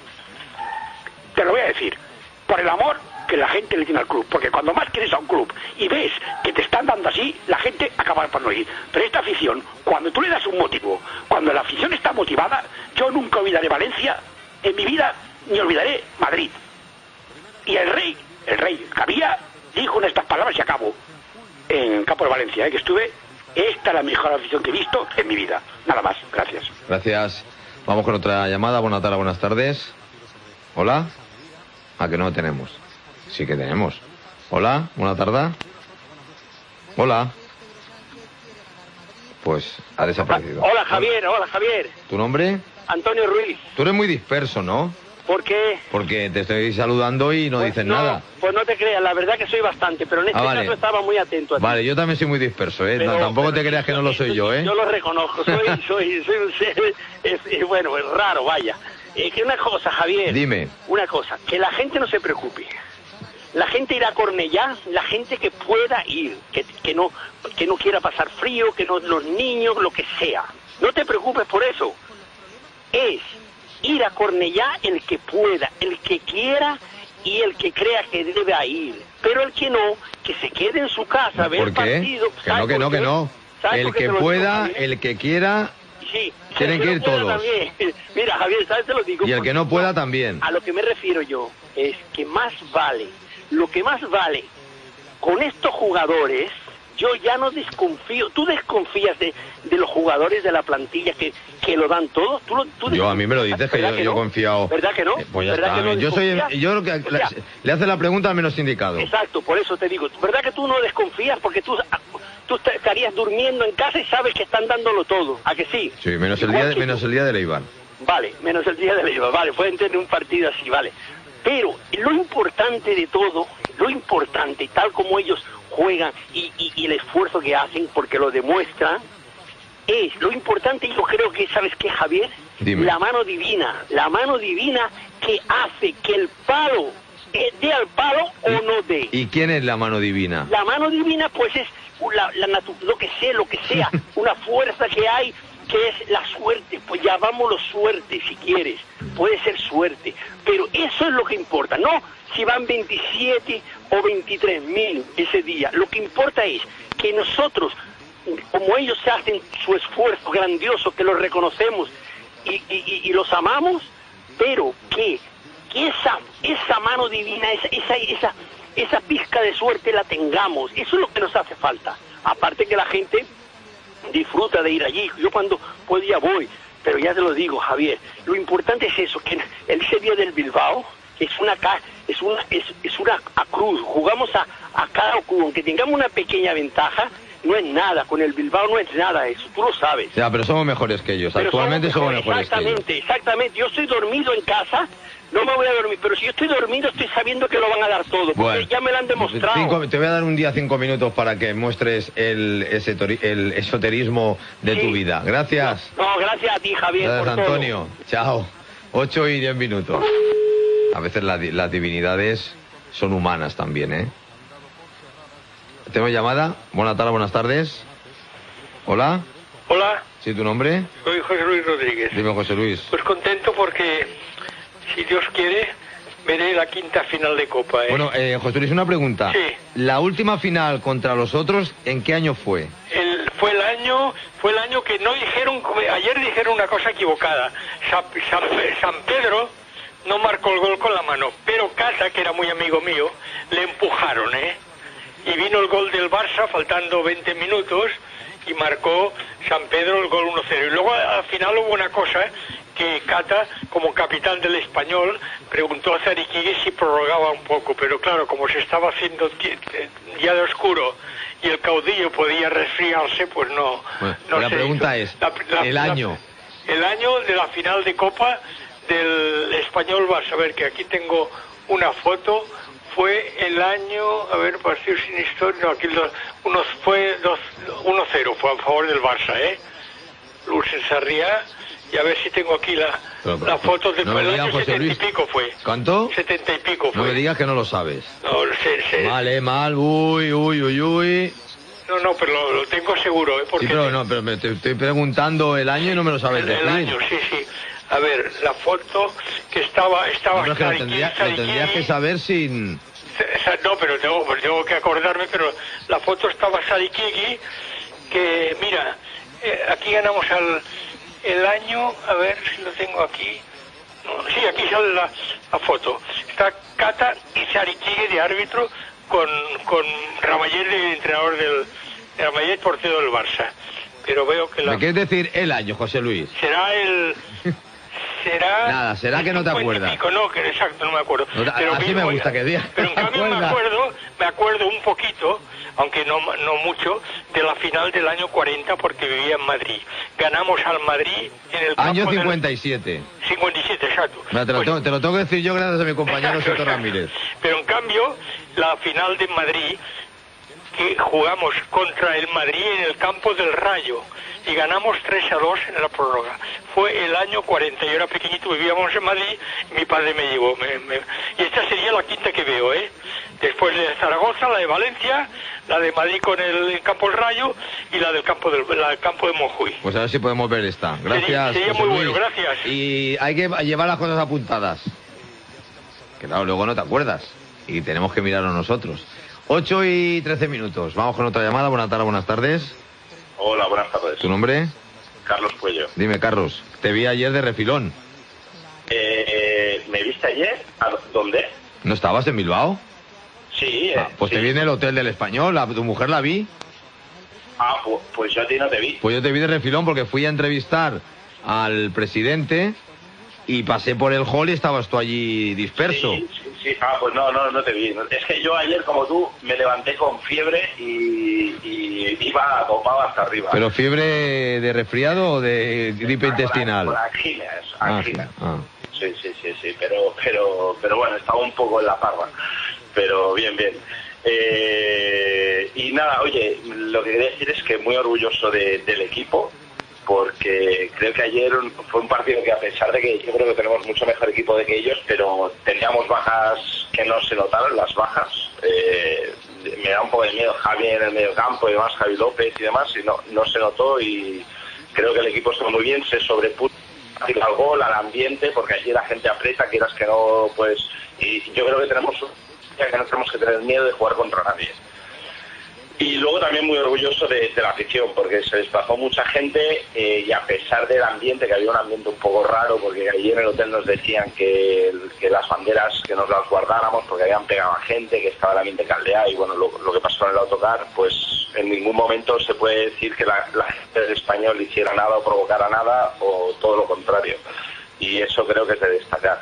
Speaker 25: Te lo voy a decir, por el amor que la gente le tiene al club, porque cuando más quieres a un club y ves que te están dando así, la gente acaba por no ir. Pero esta afición, cuando tú le das un motivo, cuando la afición está motivada, yo nunca olvidaré Valencia en mi vida, ni olvidaré Madrid. Y el rey Javier, dijo en estas palabras y acabo, en Campo de Valencia, que estuve, esta es la mejor afición que he visto en mi vida. Nada más, gracias.
Speaker 1: Gracias. Vamos con otra llamada. Buenas tardes, buenas tardes. ¿Hola? ¿A que no tenemos? Sí que tenemos. Hola, buenas tardes. Hola. Pues ha desaparecido.
Speaker 2: Hola, Javier, hola, Javier.
Speaker 1: ¿Tu nombre?
Speaker 2: Antonio Ruiz.
Speaker 1: Tú eres muy disperso, ¿no?
Speaker 2: ¿Por qué?
Speaker 1: Porque te estoy saludando y no dices nada.
Speaker 2: Pues no te creas, la verdad que soy bastante, pero en este caso estaba muy atento a ti.
Speaker 1: Vale, yo también soy muy disperso, ¿eh? Pero, tampoco te creas que no lo soy yo, ¿eh?
Speaker 2: Yo lo reconozco, soy un ser, bueno, es raro, vaya. Que una cosa, Javier.
Speaker 1: Dime.
Speaker 2: Una cosa, que la gente no se preocupe. La gente irá a Cornellà, la gente que pueda ir, que no quiera pasar frío, que no, los niños, lo que sea. No te preocupes por eso. Es ir a Cornellà el que pueda, el que quiera y el que crea que debe ir. Pero el que no, que se quede en su casa a ver el partido.
Speaker 1: Que no. El que pueda, el que quiera,
Speaker 2: sí,
Speaker 1: tienen que ir todos.
Speaker 2: También. Mira, Javier, ¿sabes? Te lo digo.
Speaker 1: Y el que no pueda también.
Speaker 2: A lo que me refiero yo es que más vale, lo que más vale con estos jugadores, yo ya no desconfío. ¿Tú desconfías de los jugadores de la plantilla que lo dan todo?
Speaker 1: Yo, a mí me lo dices, que yo he confiado.
Speaker 2: ¿Verdad que no?
Speaker 1: Pues ya
Speaker 2: ¿verdad
Speaker 1: está.
Speaker 2: Que no
Speaker 1: yo le hace la pregunta al menos indicado.
Speaker 2: Exacto, por eso te digo. ¿Verdad que tú no desconfías? Porque tú estarías durmiendo en casa y sabes que están dándolo todo. ¿A que sí?
Speaker 1: Sí, menos el día de Eibar.
Speaker 2: Vale, menos el día de Eibar. Vale, pueden tener un partido así, vale. Pero lo importante de todo, tal como ellos juegan y el esfuerzo que hacen, porque lo demuestran, es lo importante. Y yo creo que, ¿sabes qué, Javier?
Speaker 1: Dime.
Speaker 2: La mano divina que hace que el palo dé al palo o no dé.
Speaker 1: ¿Y quién es la mano divina?
Speaker 2: La mano divina, pues es lo que sea, una fuerza que hay, que es la suerte. Pues llamámoslo suerte si quieres, puede ser suerte, pero eso es lo que importa, no si van 27 o 23.000 ese día. Lo que importa es que nosotros, como ellos hacen su esfuerzo grandioso, que los reconocemos y los amamos, pero que esa mano divina, esa pizca de suerte la tengamos. Eso es lo que nos hace falta. Aparte que la gente disfruta de ir allí. Yo cuando podía voy, pero ya te lo digo, Javier, lo importante es eso, que ese día del Bilbao es una cruz. Jugamos a cada cruz, aunque tengamos una pequeña ventaja, no es nada, con el Bilbao no es nada eso, tú lo sabes.
Speaker 1: Ya, pero somos mejores que ellos,
Speaker 2: Pero
Speaker 1: actualmente somos mejores que ellos.
Speaker 2: Exactamente, yo estoy dormido en casa, no me voy a dormir, pero si yo estoy dormido estoy sabiendo que lo van a dar todo, porque
Speaker 1: Bueno,
Speaker 2: ya me lo han demostrado.
Speaker 1: te voy a dar un día 5 minutos para que muestres el esoterismo de tu vida. Gracias.
Speaker 2: No, gracias a ti, Javier,
Speaker 1: Gracias,
Speaker 2: por
Speaker 1: Antonio. Chao. 8 y 10 minutos. A veces las divinidades son humanas también, ¿eh? ¿Tengo llamada? Buenas tardes. ¿Hola?
Speaker 3: Hola.
Speaker 1: ¿Sí, tu nombre?
Speaker 3: Soy José Luis Rodríguez.
Speaker 1: Dime, José Luis.
Speaker 3: Pues contento porque, si Dios quiere, veré la quinta final de Copa, ¿eh?
Speaker 1: Bueno, José Luis, una pregunta.
Speaker 3: Sí.
Speaker 1: La última final contra los otros, ¿en qué año fue?
Speaker 3: Fue el año que no dijeron, ayer dijeron una cosa equivocada. San Pedro no marcó el gol con la mano, pero Cata, que era muy amigo mío, le empujaron, ¿eh? Y vino el gol del Barça faltando 20 minutos y marcó San Pedro el gol 1-0. Y luego al final hubo una cosa que Cata, como capitán del Español, preguntó a Zariquigue si prorrogaba un poco, pero claro, como se estaba haciendo ya de oscuro y el caudillo podía resfriarse, pues no.
Speaker 1: Bueno,
Speaker 3: no
Speaker 1: la pregunta es, el año.
Speaker 3: El año de la final de Copa del Español, vas a ver que aquí tengo una foto. Fue el año, a ver, partido sin historia, no, aquí fue 1-0, fue a favor del Barça, ¿eh? Lourdes Sarriá, y a ver si tengo aquí la foto del año 70 y pico fue.
Speaker 1: ¿Cuánto?
Speaker 3: 70 y pico fue.
Speaker 1: No me digas que no lo sabes.
Speaker 3: No, sé.
Speaker 1: Mal, uy.
Speaker 3: No, pero lo tengo seguro, ¿eh? Porque
Speaker 1: Sí, pero me te estoy preguntando el año y no me lo sabes decir.
Speaker 3: El año, sí. A ver, la foto que estaba
Speaker 1: No, que lo tendrías que saber sin...
Speaker 3: No, pero tengo que acordarme, pero la foto estaba Sarikigi, que mira, aquí ganamos el año, a ver si lo tengo aquí. No, sí, aquí sale la foto. Está Cata y Sarikigi de árbitro con Ramallet de entrenador Ramallet portero del Barça. Pero veo que
Speaker 1: ¿Me quieres decir el año, José Luis? Será que no te acuerdas.
Speaker 3: No, que exacto, no me acuerdo.
Speaker 1: Pero así me gusta que digas.
Speaker 3: Pero en cambio me acuerdo un poquito, aunque no mucho, de la final del año 40 porque vivía en Madrid. Ganamos al Madrid en el campo
Speaker 1: año 57.
Speaker 3: 57, exacto.
Speaker 1: Mira, te lo tengo que decir yo gracias a mi compañero Soto Ramírez.
Speaker 3: Pero en cambio, la final de Madrid, que jugamos contra el Madrid en el campo del Rayo y ganamos 3-2 en la prórroga. Fue el año 40, yo era pequeñito, vivíamos en Madrid, y mi padre me llevó. Y esta sería la quinta que veo, ¿eh? Después de Zaragoza, la de Valencia, la de Madrid con el campo del Rayo y la del campo de Montjuïc.
Speaker 1: Pues a ver si podemos ver esta. Gracias.
Speaker 3: Sería
Speaker 1: José
Speaker 3: muy
Speaker 1: Luis.
Speaker 3: bueno, gracias.
Speaker 1: Y hay que llevar las cosas apuntadas. Que claro, luego no te acuerdas. Y tenemos que mirarlo nosotros. 8 y 13 minutos. Vamos con otra llamada. Buenas tardes.
Speaker 10: Hola, buenas tardes.
Speaker 1: ¿Tu nombre?
Speaker 10: Carlos Cuello.
Speaker 1: Dime, Carlos. Te vi ayer de refilón.
Speaker 10: ¿Me viste ayer? ¿Dónde?
Speaker 1: ¿No estabas en Bilbao?
Speaker 10: Sí.
Speaker 1: Pues
Speaker 10: sí.
Speaker 1: te vi en el Hotel del Español. Tu mujer la vi.
Speaker 10: Pues yo a ti no te vi.
Speaker 1: Pues yo te vi de refilón porque fui a entrevistar al presidente y pasé por el hall y estabas tú allí disperso.
Speaker 10: Sí. Pues no te vi. Es que yo ayer, como tú, me levanté con fiebre y iba topado hasta arriba.
Speaker 1: ¿Pero fiebre de resfriado o de gripe intestinal?
Speaker 10: Por anginas. Sí. Pero bueno, estaba un poco en la parra. Pero bien. Y nada, oye, lo que quería decir es que muy orgulloso del equipo, porque creo que ayer fue un partido que, a pesar de que yo creo que tenemos mucho mejor equipo de que ellos, pero teníamos bajas que no se notaron, las bajas. Me da un poco de miedo Javi en el medio campo y demás, Javi López y demás, y no se notó, y creo que el equipo estuvo muy bien, se sobrepuso al gol, al ambiente, porque allí la gente aprieta, quieras que no, pues, y yo creo que no tenemos que tener miedo de jugar contra nadie. Y luego también muy orgulloso de la afición, porque se desplazó mucha gente, y a pesar del ambiente, que había un ambiente un poco raro, porque allí en el hotel nos decían que las banderas que nos las guardáramos porque habían pegado a gente, que estaba el ambiente caldeado, y bueno, lo que pasó en el autocar, pues en ningún momento se puede decir que la gente del Español hiciera nada o provocara nada, o todo lo contrario. Y eso creo que es de destacar.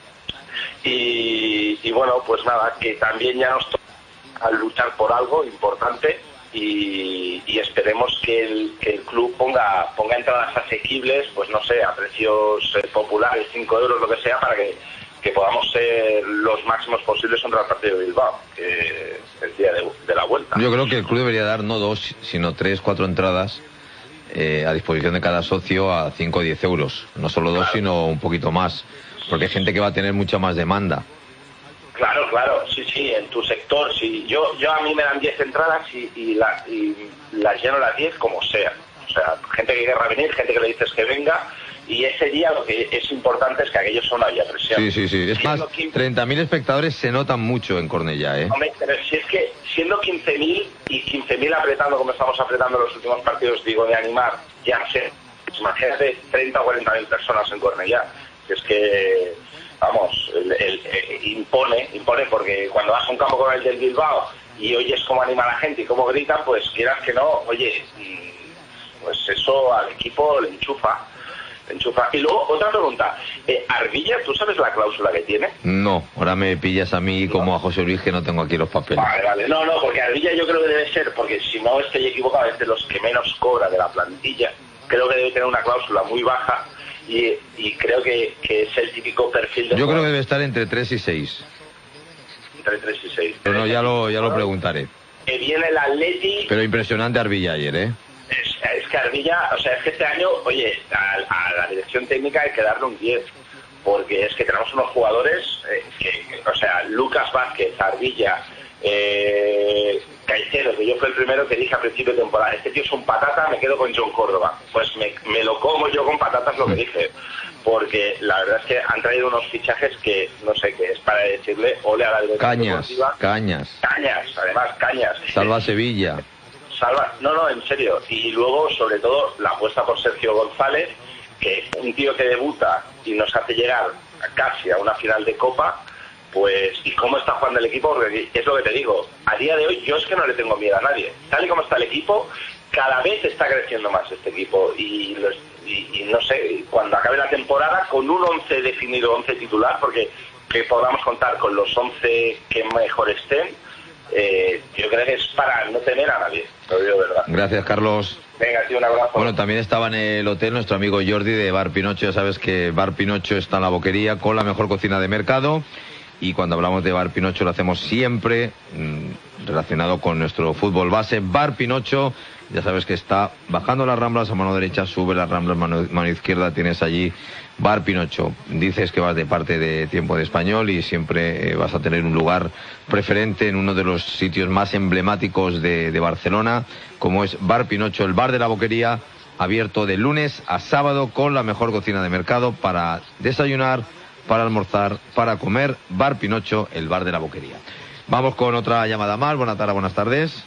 Speaker 10: Y bueno, pues nada, que también ya nos toca a luchar por algo importante, y
Speaker 4: esperemos que el club ponga entradas asequibles, pues no sé, a precios populares, 5 euros, lo que sea, para que podamos ser los máximos posibles contra el partido de Bilbao, que es el día de la vuelta.
Speaker 1: Yo creo que el club debería dar no 2, sino 3, 4 entradas a disposición de cada socio a 5 o 10 euros. No solo 2, sino un poquito más, porque hay gente que va a tener mucha más demanda.
Speaker 4: Claro, sí, en tu sector, sí. Yo a mí me dan 10 entradas y las lleno las 10 como sea. O sea, gente que querrá venir, gente que le dices que venga, y ese día lo que es importante es que aquello son haya presión.
Speaker 1: Sí. Es más, 30.000 espectadores se notan mucho en Cornellá, ¿eh?
Speaker 4: Hombre, pero si es que siendo 15.000 y 15.000 apretando como estamos apretando en los últimos partidos, digo, de animar, ya sé, imagínate 30 o 40.000 personas en Cornellá. Es que, vamos, impone, porque cuando vas a un campo como el del Bilbao y oyes cómo anima a la gente y cómo gritan, pues quieras que no, oye, pues eso al equipo le enchufa. Y luego, otra pregunta, Arbilla, ¿tú sabes la cláusula que tiene?
Speaker 1: No, ahora me pillas a mí como a José Luis, que no tengo aquí los papeles.
Speaker 4: Vale, no, porque Arbilla yo creo que debe ser, porque si no estoy equivocado, es de los que menos cobra de la plantilla, creo que debe tener una cláusula muy baja y creo que es el típico perfil de...
Speaker 1: Yo creo que debe estar entre 3 y 6.
Speaker 4: Entre 3 y 6.
Speaker 1: Pero no, ya lo preguntaré.
Speaker 4: Que viene el Atleti...
Speaker 1: Pero impresionante Arbilla ayer, ¿eh?
Speaker 4: Es que Arbilla, o sea, es que este año, oye, a la dirección técnica hay que darle un 10, porque es que tenemos unos jugadores o sea, Lucas Vázquez, Arbilla, Caicedo, que yo fui el primero que dije a principio de temporada, este tío es un patata, me quedo con John Córdoba. Pues me lo como yo con patatas, lo que dije, porque la verdad es que han traído unos fichajes que, no sé, que es para decirle ole a la dirección deportiva.
Speaker 1: Cañas. Salva Sevilla.
Speaker 4: No, en serio. Y luego, sobre todo, la apuesta por Sergio González, que es un tío que debuta y nos hace llegar casi a una final de Copa, pues, y cómo está jugando el equipo, porque es lo que te digo, a día de hoy yo es que no le tengo miedo a nadie. Tal y como está el equipo, cada vez está creciendo más este equipo, y no sé, cuando acabe la temporada, con un 11 definido, 11 titular, porque que podamos contar con los 11 que mejor estén, yo creo que es para no temer a nadie, lo digo de verdad.
Speaker 1: Gracias, Carlos.
Speaker 4: Venga, tío, un abrazo.
Speaker 1: Bueno, también estaba en el hotel nuestro amigo Jordi de Bar Pinocho. Ya sabes que Bar Pinocho está en la Boquería con la mejor cocina de mercado, y cuando hablamos de Bar Pinocho lo hacemos siempre relacionado con nuestro fútbol base. Bar Pinocho, ya sabes que está bajando las Ramblas a mano derecha, sube las Ramblas mano izquierda, tienes allí Bar Pinocho. Dices que vas de parte de Tiempo de Español y siempre vas a tener un lugar preferente en uno de los sitios más emblemáticos de Barcelona, como es Bar Pinocho, el bar de la Boquería, abierto de lunes a sábado con la mejor cocina de mercado para desayunar, para almorzar, para comer. Bar Pinocho, el bar de la Boquería. Vamos con otra llamada más. Buenas tardes.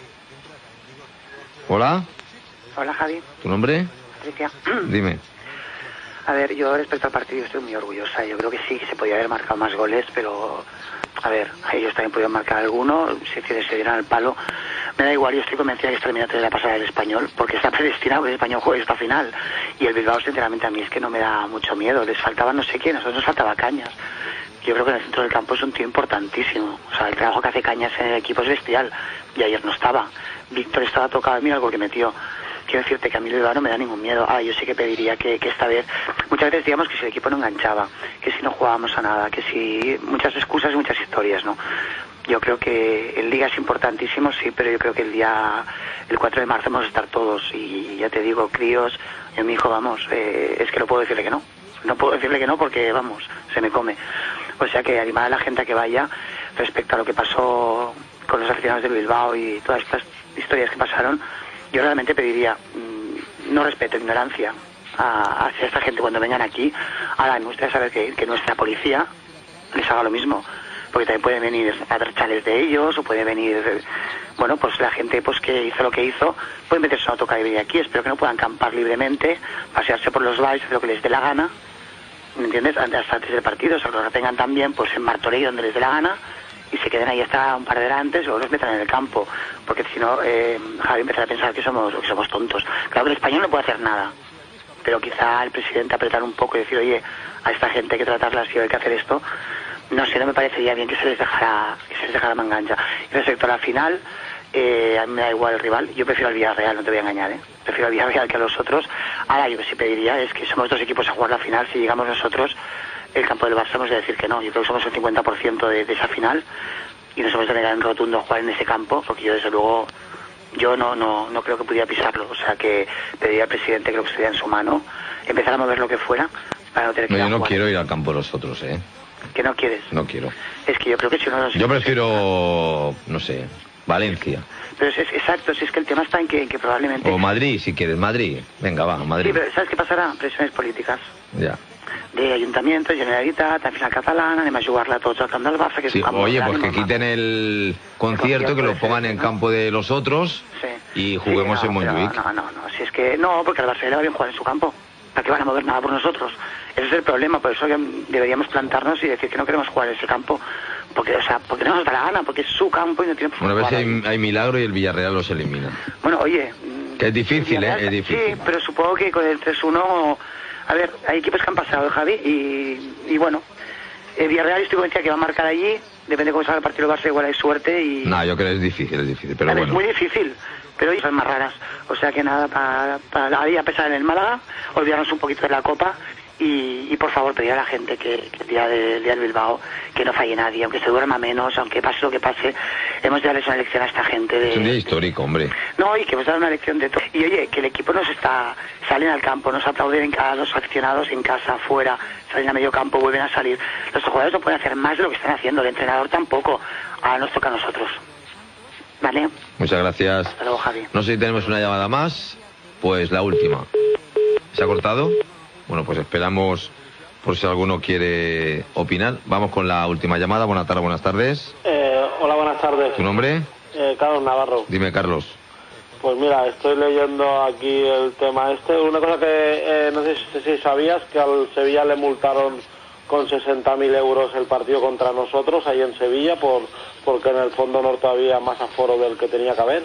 Speaker 1: Hola.
Speaker 5: Hola, Javi.
Speaker 1: ¿Tu nombre?
Speaker 5: Patricia.
Speaker 1: Dime.
Speaker 5: A ver, yo respecto al partido estoy muy orgullosa. Yo creo que sí, que se podía haber marcado más goles, pero a ver, ellos también podían marcar alguno, si se dieran el palo. Me da igual, yo estoy convencida que esta eliminatoria la pasará el Español, porque está predestinado que el Español juegue esta final. Y el Bilbao, sinceramente, a mí es que no me da mucho miedo. Les faltaba no sé quién, a nosotros nos faltaba Cañas. Yo creo que en el centro del campo es un tío importantísimo. O sea, el trabajo que hace Cañas en el equipo es bestial. Y ayer no estaba. Víctor estaba tocado, mira el gol que metió. Quiero decirte que a mí el Bilbao no me da ningún miedo. Yo sí que pediría que esta vez... Muchas veces digamos que si el equipo no enganchaba, que si no jugábamos a nada, que si... Muchas excusas y muchas historias, ¿no? Yo creo que el Liga es importantísimo, sí, pero yo creo que el 4 de marzo vamos a estar todos. Y ya te digo, críos, mi hijo, vamos, es que no puedo decirle que no. No puedo decirle que no porque, vamos, se me come. O sea que animar a la gente a que vaya respecto a lo que pasó con los aficionados del Bilbao y todas estas historias que pasaron. Yo realmente pediría no respeto, ignorancia hacia esta gente cuando vengan aquí. Ahora me gustaría saber que nuestra policía les haga lo mismo, porque también pueden venir a dar chales de ellos, o puede venir, bueno, pues la gente pues que hizo lo que hizo, pueden meterse a un autocar y venir aquí. Espero que no puedan acampar libremente, pasearse por los bares, hacer lo que les dé la gana, ¿me entiendes? Antes del partido, o sea, que los retengan también pues en Martorell, donde les dé la gana, y se queden ahí hasta un par de horas antes, y luego los metan en el campo, porque si no, Javi empezará a pensar que somos tontos. Claro que el Español no puede hacer nada, pero quizá el presidente apretar un poco y decir, oye, a esta gente hay que tratarla así, hay que hacer esto. No sé, no me parecería bien que se les dejara manga ancha. Y respecto a la final, a mí me da igual el rival. Yo prefiero al Villarreal, no te voy a engañar, prefiero al Villarreal que a los otros. Ahora, yo que sí pediría es que somos dos equipos a jugar la final. Si llegamos nosotros, el campo del Barça hemos de decir que no. Yo creo que somos el 50% de esa final y nos hemos de negar en rotundo a jugar en ese campo, porque yo desde luego no creo que pudiera pisarlo. O sea, que pediría al presidente que lo que estuviera en su mano, empezar a mover lo que fuera para no tener que
Speaker 1: yo no
Speaker 5: jugar.
Speaker 1: quiero ir al campo de los otros,
Speaker 5: ¿Que no quieres?
Speaker 1: No quiero.
Speaker 5: Es que yo creo que si uno...
Speaker 1: Yo prefiero, no sé, Valencia.
Speaker 5: Pero es exacto, si es que el tema está en que probablemente...
Speaker 1: O Madrid, si quieres, Madrid. Venga, va, Madrid.
Speaker 5: Sí, pero ¿sabes qué pasará? Presiones políticas.
Speaker 1: Ya.
Speaker 5: De Ayuntamiento, Generalitat, final catalana, además jugarla todos al campo del Barça, que
Speaker 1: sí,
Speaker 5: es un
Speaker 1: oye,
Speaker 5: campo
Speaker 1: pues que quiten el concierto, que lo pongan en campo de los otros y juguemos en Montjuic.
Speaker 5: No, si es que no, porque al Barça le va bien jugar en su campo. ¿Para qué van a mover nada por nosotros? Ese es el problema, por eso deberíamos plantarnos y decir que no queremos jugar en ese campo, porque no nos da la gana, porque es su campo y no tiene por qué
Speaker 1: Una vez
Speaker 5: jugar
Speaker 1: hay milagro y el Villarreal los elimina.
Speaker 5: Bueno, oye...
Speaker 1: Que es difícil, es difícil.
Speaker 5: Sí, pero supongo que con el 3-1... A ver, hay equipos que han pasado, Javi, y bueno, el Villarreal estoy convencida que va a marcar allí, depende de cómo salga el partido del Barça, igual hay suerte y...
Speaker 1: No, yo creo que es difícil, pero bueno.
Speaker 5: Es muy difícil, pero hoy son más raras. O sea que nada, para a pesar en el Málaga, olvidarnos un poquito de la Copa y por favor pedir a la gente que el día del Bilbao que no falle nadie, aunque se duerma menos, aunque pase lo que pase, hemos de darles una lección a esta gente.
Speaker 1: Es un día histórico, hombre.
Speaker 5: No, y que hemos dado una lección de todo. Y oye, que el equipo salen al campo, nos aplauden a los aficionados en casa, afuera, salen a medio campo, vuelven a salir. Los jugadores no pueden hacer más de lo que están haciendo, el entrenador tampoco. Ahora nos toca a nosotros. ¿Vale?
Speaker 1: Muchas gracias.
Speaker 5: Hasta luego, Javi.
Speaker 1: No sé si tenemos una llamada más, pues la última. ¿Se ha cortado? Bueno, pues esperamos por si alguno quiere opinar. Vamos con la última llamada. Buenas tardes.
Speaker 7: Hola, buenas tardes.
Speaker 1: ¿Tu nombre?
Speaker 7: Carlos Navarro.
Speaker 1: Dime, Carlos.
Speaker 7: Pues mira, estoy leyendo aquí el tema Una cosa que no sé si sabías, que al Sevilla le multaron con 60.000 euros el partido contra nosotros, ahí en Sevilla, porque en el Fondo Norte había más aforo del que tenía que haber.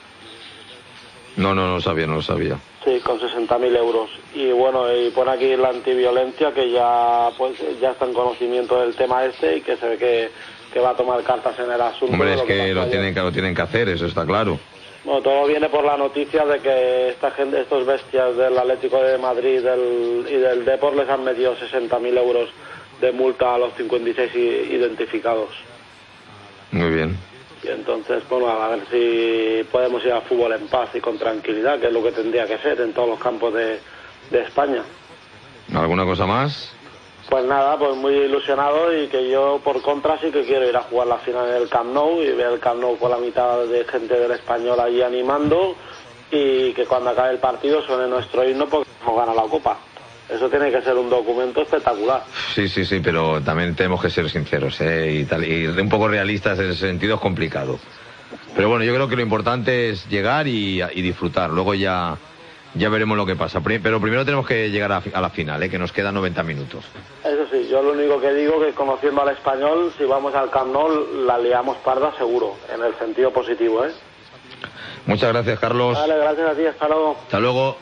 Speaker 1: No lo sabía.
Speaker 7: Sí, con 60.000 euros. Y bueno, y pone aquí la antiviolencia, que ya está en conocimiento del tema y que se ve que va a tomar cartas en el asunto.
Speaker 1: Hombre, es que lo tienen que hacer, eso está claro.
Speaker 7: Bueno, todo viene por la noticia de que estos bestias del Atlético de Madrid y del Depor les han metido 60.000 euros de multa a los 56 identificados.
Speaker 1: Muy bien.
Speaker 7: Y entonces, bueno, a ver si podemos ir al fútbol en paz y con tranquilidad, que es lo que tendría que ser en todos los campos de España.
Speaker 1: ¿Alguna cosa más?
Speaker 7: Pues nada, pues muy ilusionado, y que yo por contra sí que quiero ir a jugar la final en el Camp Nou y ver el Camp Nou con la mitad de gente del Español allí animando, y que cuando acabe el partido suene nuestro himno porque hemos ganado la Copa. Eso tiene que ser un documento espectacular.
Speaker 1: Sí, pero también tenemos que ser sinceros, y un poco realistas en ese sentido es complicado. Pero bueno, yo creo que lo importante es llegar y disfrutar. Luego ya veremos lo que pasa. Pero primero tenemos que llegar a la final, que nos quedan 90 minutos.
Speaker 7: Eso sí, yo lo único que digo que conociendo al Español, si vamos al Camp Nou la liamos parda seguro, en el sentido positivo,
Speaker 1: Muchas gracias, Carlos.
Speaker 7: Vale, gracias a ti, hasta luego.
Speaker 1: Hasta luego.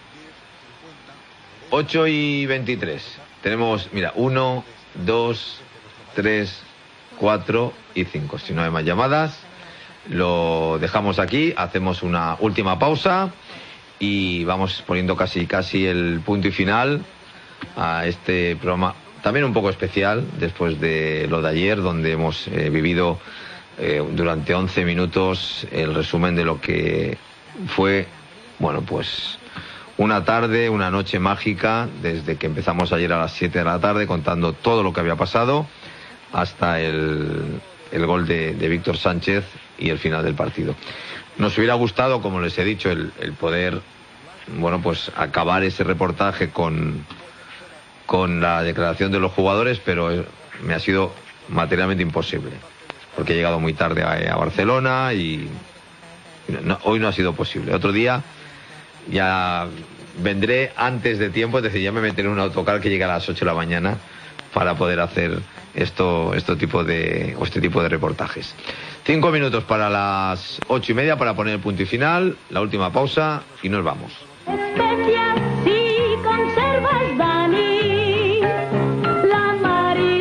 Speaker 1: 8:23. Tenemos, mira, 1, 2, 3, 4 y 5. Si no hay más llamadas, lo dejamos aquí, hacemos una última pausa y vamos poniendo casi el punto y final a este programa, también un poco especial, después de lo de ayer, donde hemos vivido durante 11 minutos el resumen de lo que fue, bueno, pues una tarde, una noche mágica, desde que empezamos ayer a las 7 de la tarde contando todo lo que había pasado hasta el gol de Víctor Sánchez y el final del partido. Nos hubiera gustado, como les he dicho, el poder, bueno, pues acabar ese reportaje con la declaración de los jugadores, pero me ha sido materialmente imposible, porque he llegado muy tarde a Barcelona y hoy no ha sido posible. Otro día ya vendré antes de tiempo, es decir, ya me meteré en un autocar que llega a las 8 de la mañana para poder hacer este tipo de reportajes. 5 minutos para las 8:30 para poner el punto y final, la última pausa y nos vamos.
Speaker 6: Especias si conservas, Dani, la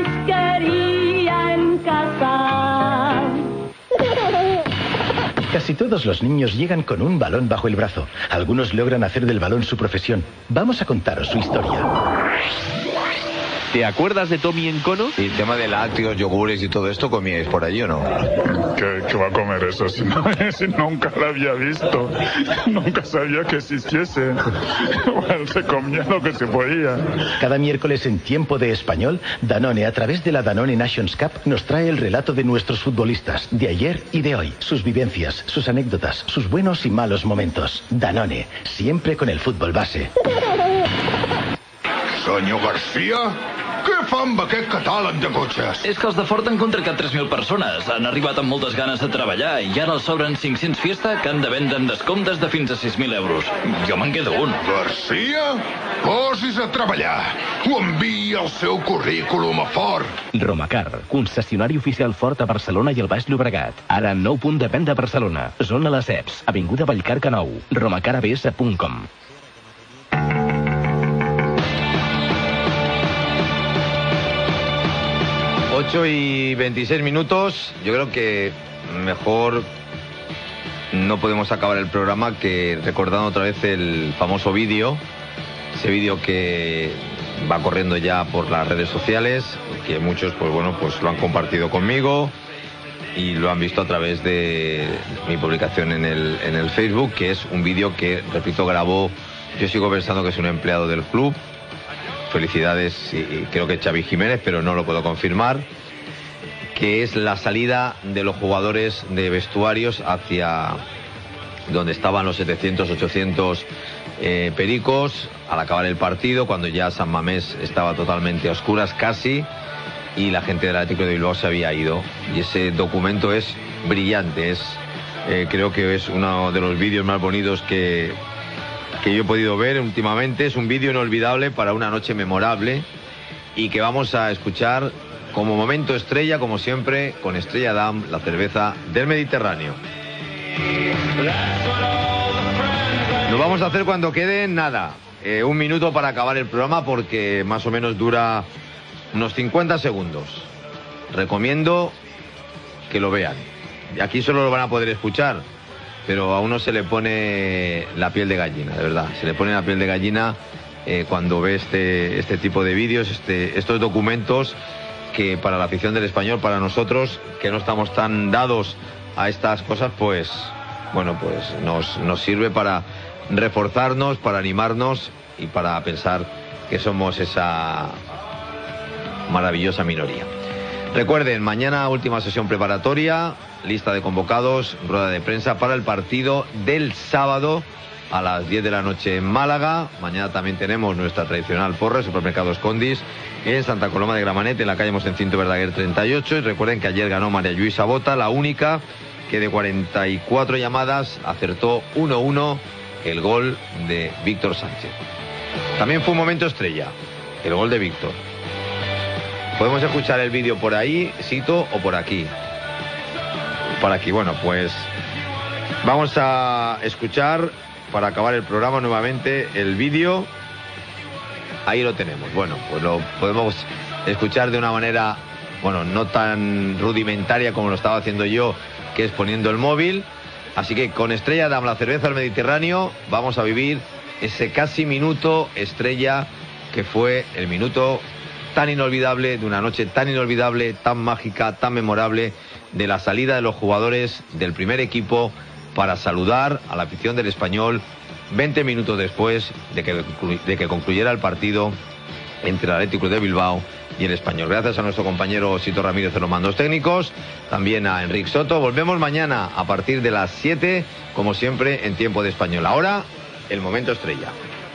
Speaker 6: marisquería en casa.
Speaker 22: Casi todos los niños llegan con un balón bajo el brazo. Algunos logran hacer del balón su profesión. Vamos a contaros su historia.
Speaker 23: ¿Te acuerdas de Tommy en Cono?
Speaker 1: Y el tema de lácteos, yogures y todo esto, ¿comíais por allí o no?
Speaker 24: ¿Qué va a comer eso si nunca lo había visto? Nunca sabía que existiese. Bueno, se comía lo que se podía.
Speaker 22: Cada miércoles en Tiempo de Español, Danone, a través de la Danone Nations Cup, nos trae el relato de nuestros futbolistas, de ayer y de hoy. Sus vivencias, sus anécdotas, sus buenos y malos momentos. Danone, siempre con el fútbol base.
Speaker 8: Senyor Garcia, què fa amb aquest catàleg de cotxes?
Speaker 9: És que els de Ford han contractat 3.000 persones. Han arribat amb moltes ganes de treballar i ara els sobren 500 Fiesta que han de vendre amb descomptes de fins a 6.000 euros. Jo me'n quedo un.
Speaker 8: Garcia, posis a treballar. O enviï el seu currículum a Ford.
Speaker 23: Romacar, concessionari oficial Ford a Barcelona i el Baix Llobregat. Ara nou punt de venda a Barcelona. Zona Les Eps, avinguda Vallcarca 9. romacarabs.com.
Speaker 1: 8 y 26 minutos. Yo creo que mejor no podemos acabar el programa que recordando otra vez el famoso vídeo. Ese vídeo que va corriendo ya por las redes sociales, que muchos pues lo han compartido conmigo y lo han visto a través de mi publicación en el Facebook, que es un vídeo que, repito, grabó, yo sigo pensando que es un empleado del club. Felicidades, y creo que Xavi Jiménez, pero no lo puedo confirmar, que es la salida de los jugadores de vestuarios hacia donde estaban los 700, 800 pericos al acabar el partido, cuando ya San Mamés estaba totalmente a oscuras casi y la gente del Atlético de Bilbao se había ido. Y ese documento es brillante, creo que es uno de los vídeos más bonitos que yo he podido ver últimamente. Es un vídeo inolvidable para una noche memorable y que vamos a escuchar como momento estrella, como siempre, con Estrella Damm, la cerveza del Mediterráneo. Lo vamos a hacer cuando quede nada, un minuto para acabar el programa, porque más o menos dura unos 50 segundos. Recomiendo que lo vean. Aquí solo lo van a poder escuchar, pero a uno se le pone la piel de gallina, de verdad. Se le pone la piel de gallina cuando ve este tipo de vídeos, estos documentos que para la afición del Español, para nosotros, que no estamos tan dados a estas cosas, pues nos sirve para reforzarnos, para animarnos y para pensar que somos esa maravillosa minoría. Recuerden, mañana última sesión preparatoria, lista de convocados, rueda de prensa para el partido del sábado a las 10 de la noche en Málaga. Mañana también tenemos nuestra tradicional porra, Supermercados Condis, en Santa Coloma de Gramenet, en la calle Mosencinto Verdaguer 38. Y recuerden que ayer ganó María Luisa Bota, la única que de 44 llamadas acertó 1-1 el gol de Víctor Sánchez. También fue un momento estrella, el gol de Víctor. Podemos escuchar el vídeo por ahí, Sito, o por aquí. Por aquí, bueno, pues vamos a escuchar, para acabar el programa nuevamente, el vídeo. Ahí lo tenemos. Bueno, pues lo podemos escuchar de una manera, no tan rudimentaria como lo estaba haciendo yo, que es poniendo el móvil. Así que con Estrella Damm, la cerveza del Mediterráneo, vamos a vivir ese casi minuto estrella, que fue el minuto tan inolvidable, de una noche tan inolvidable, tan mágica, tan memorable, de la salida de los jugadores del primer equipo para saludar a la afición del Español 20 minutos después de que concluyera el partido entre el Atlético de Bilbao y el Español. Gracias a nuestro compañero Sito Ramírez en los mandos técnicos, también a Enrique Soto. Volvemos mañana a partir de las 7, como siempre, en Tiempo de Español. Ahora, el momento estrella.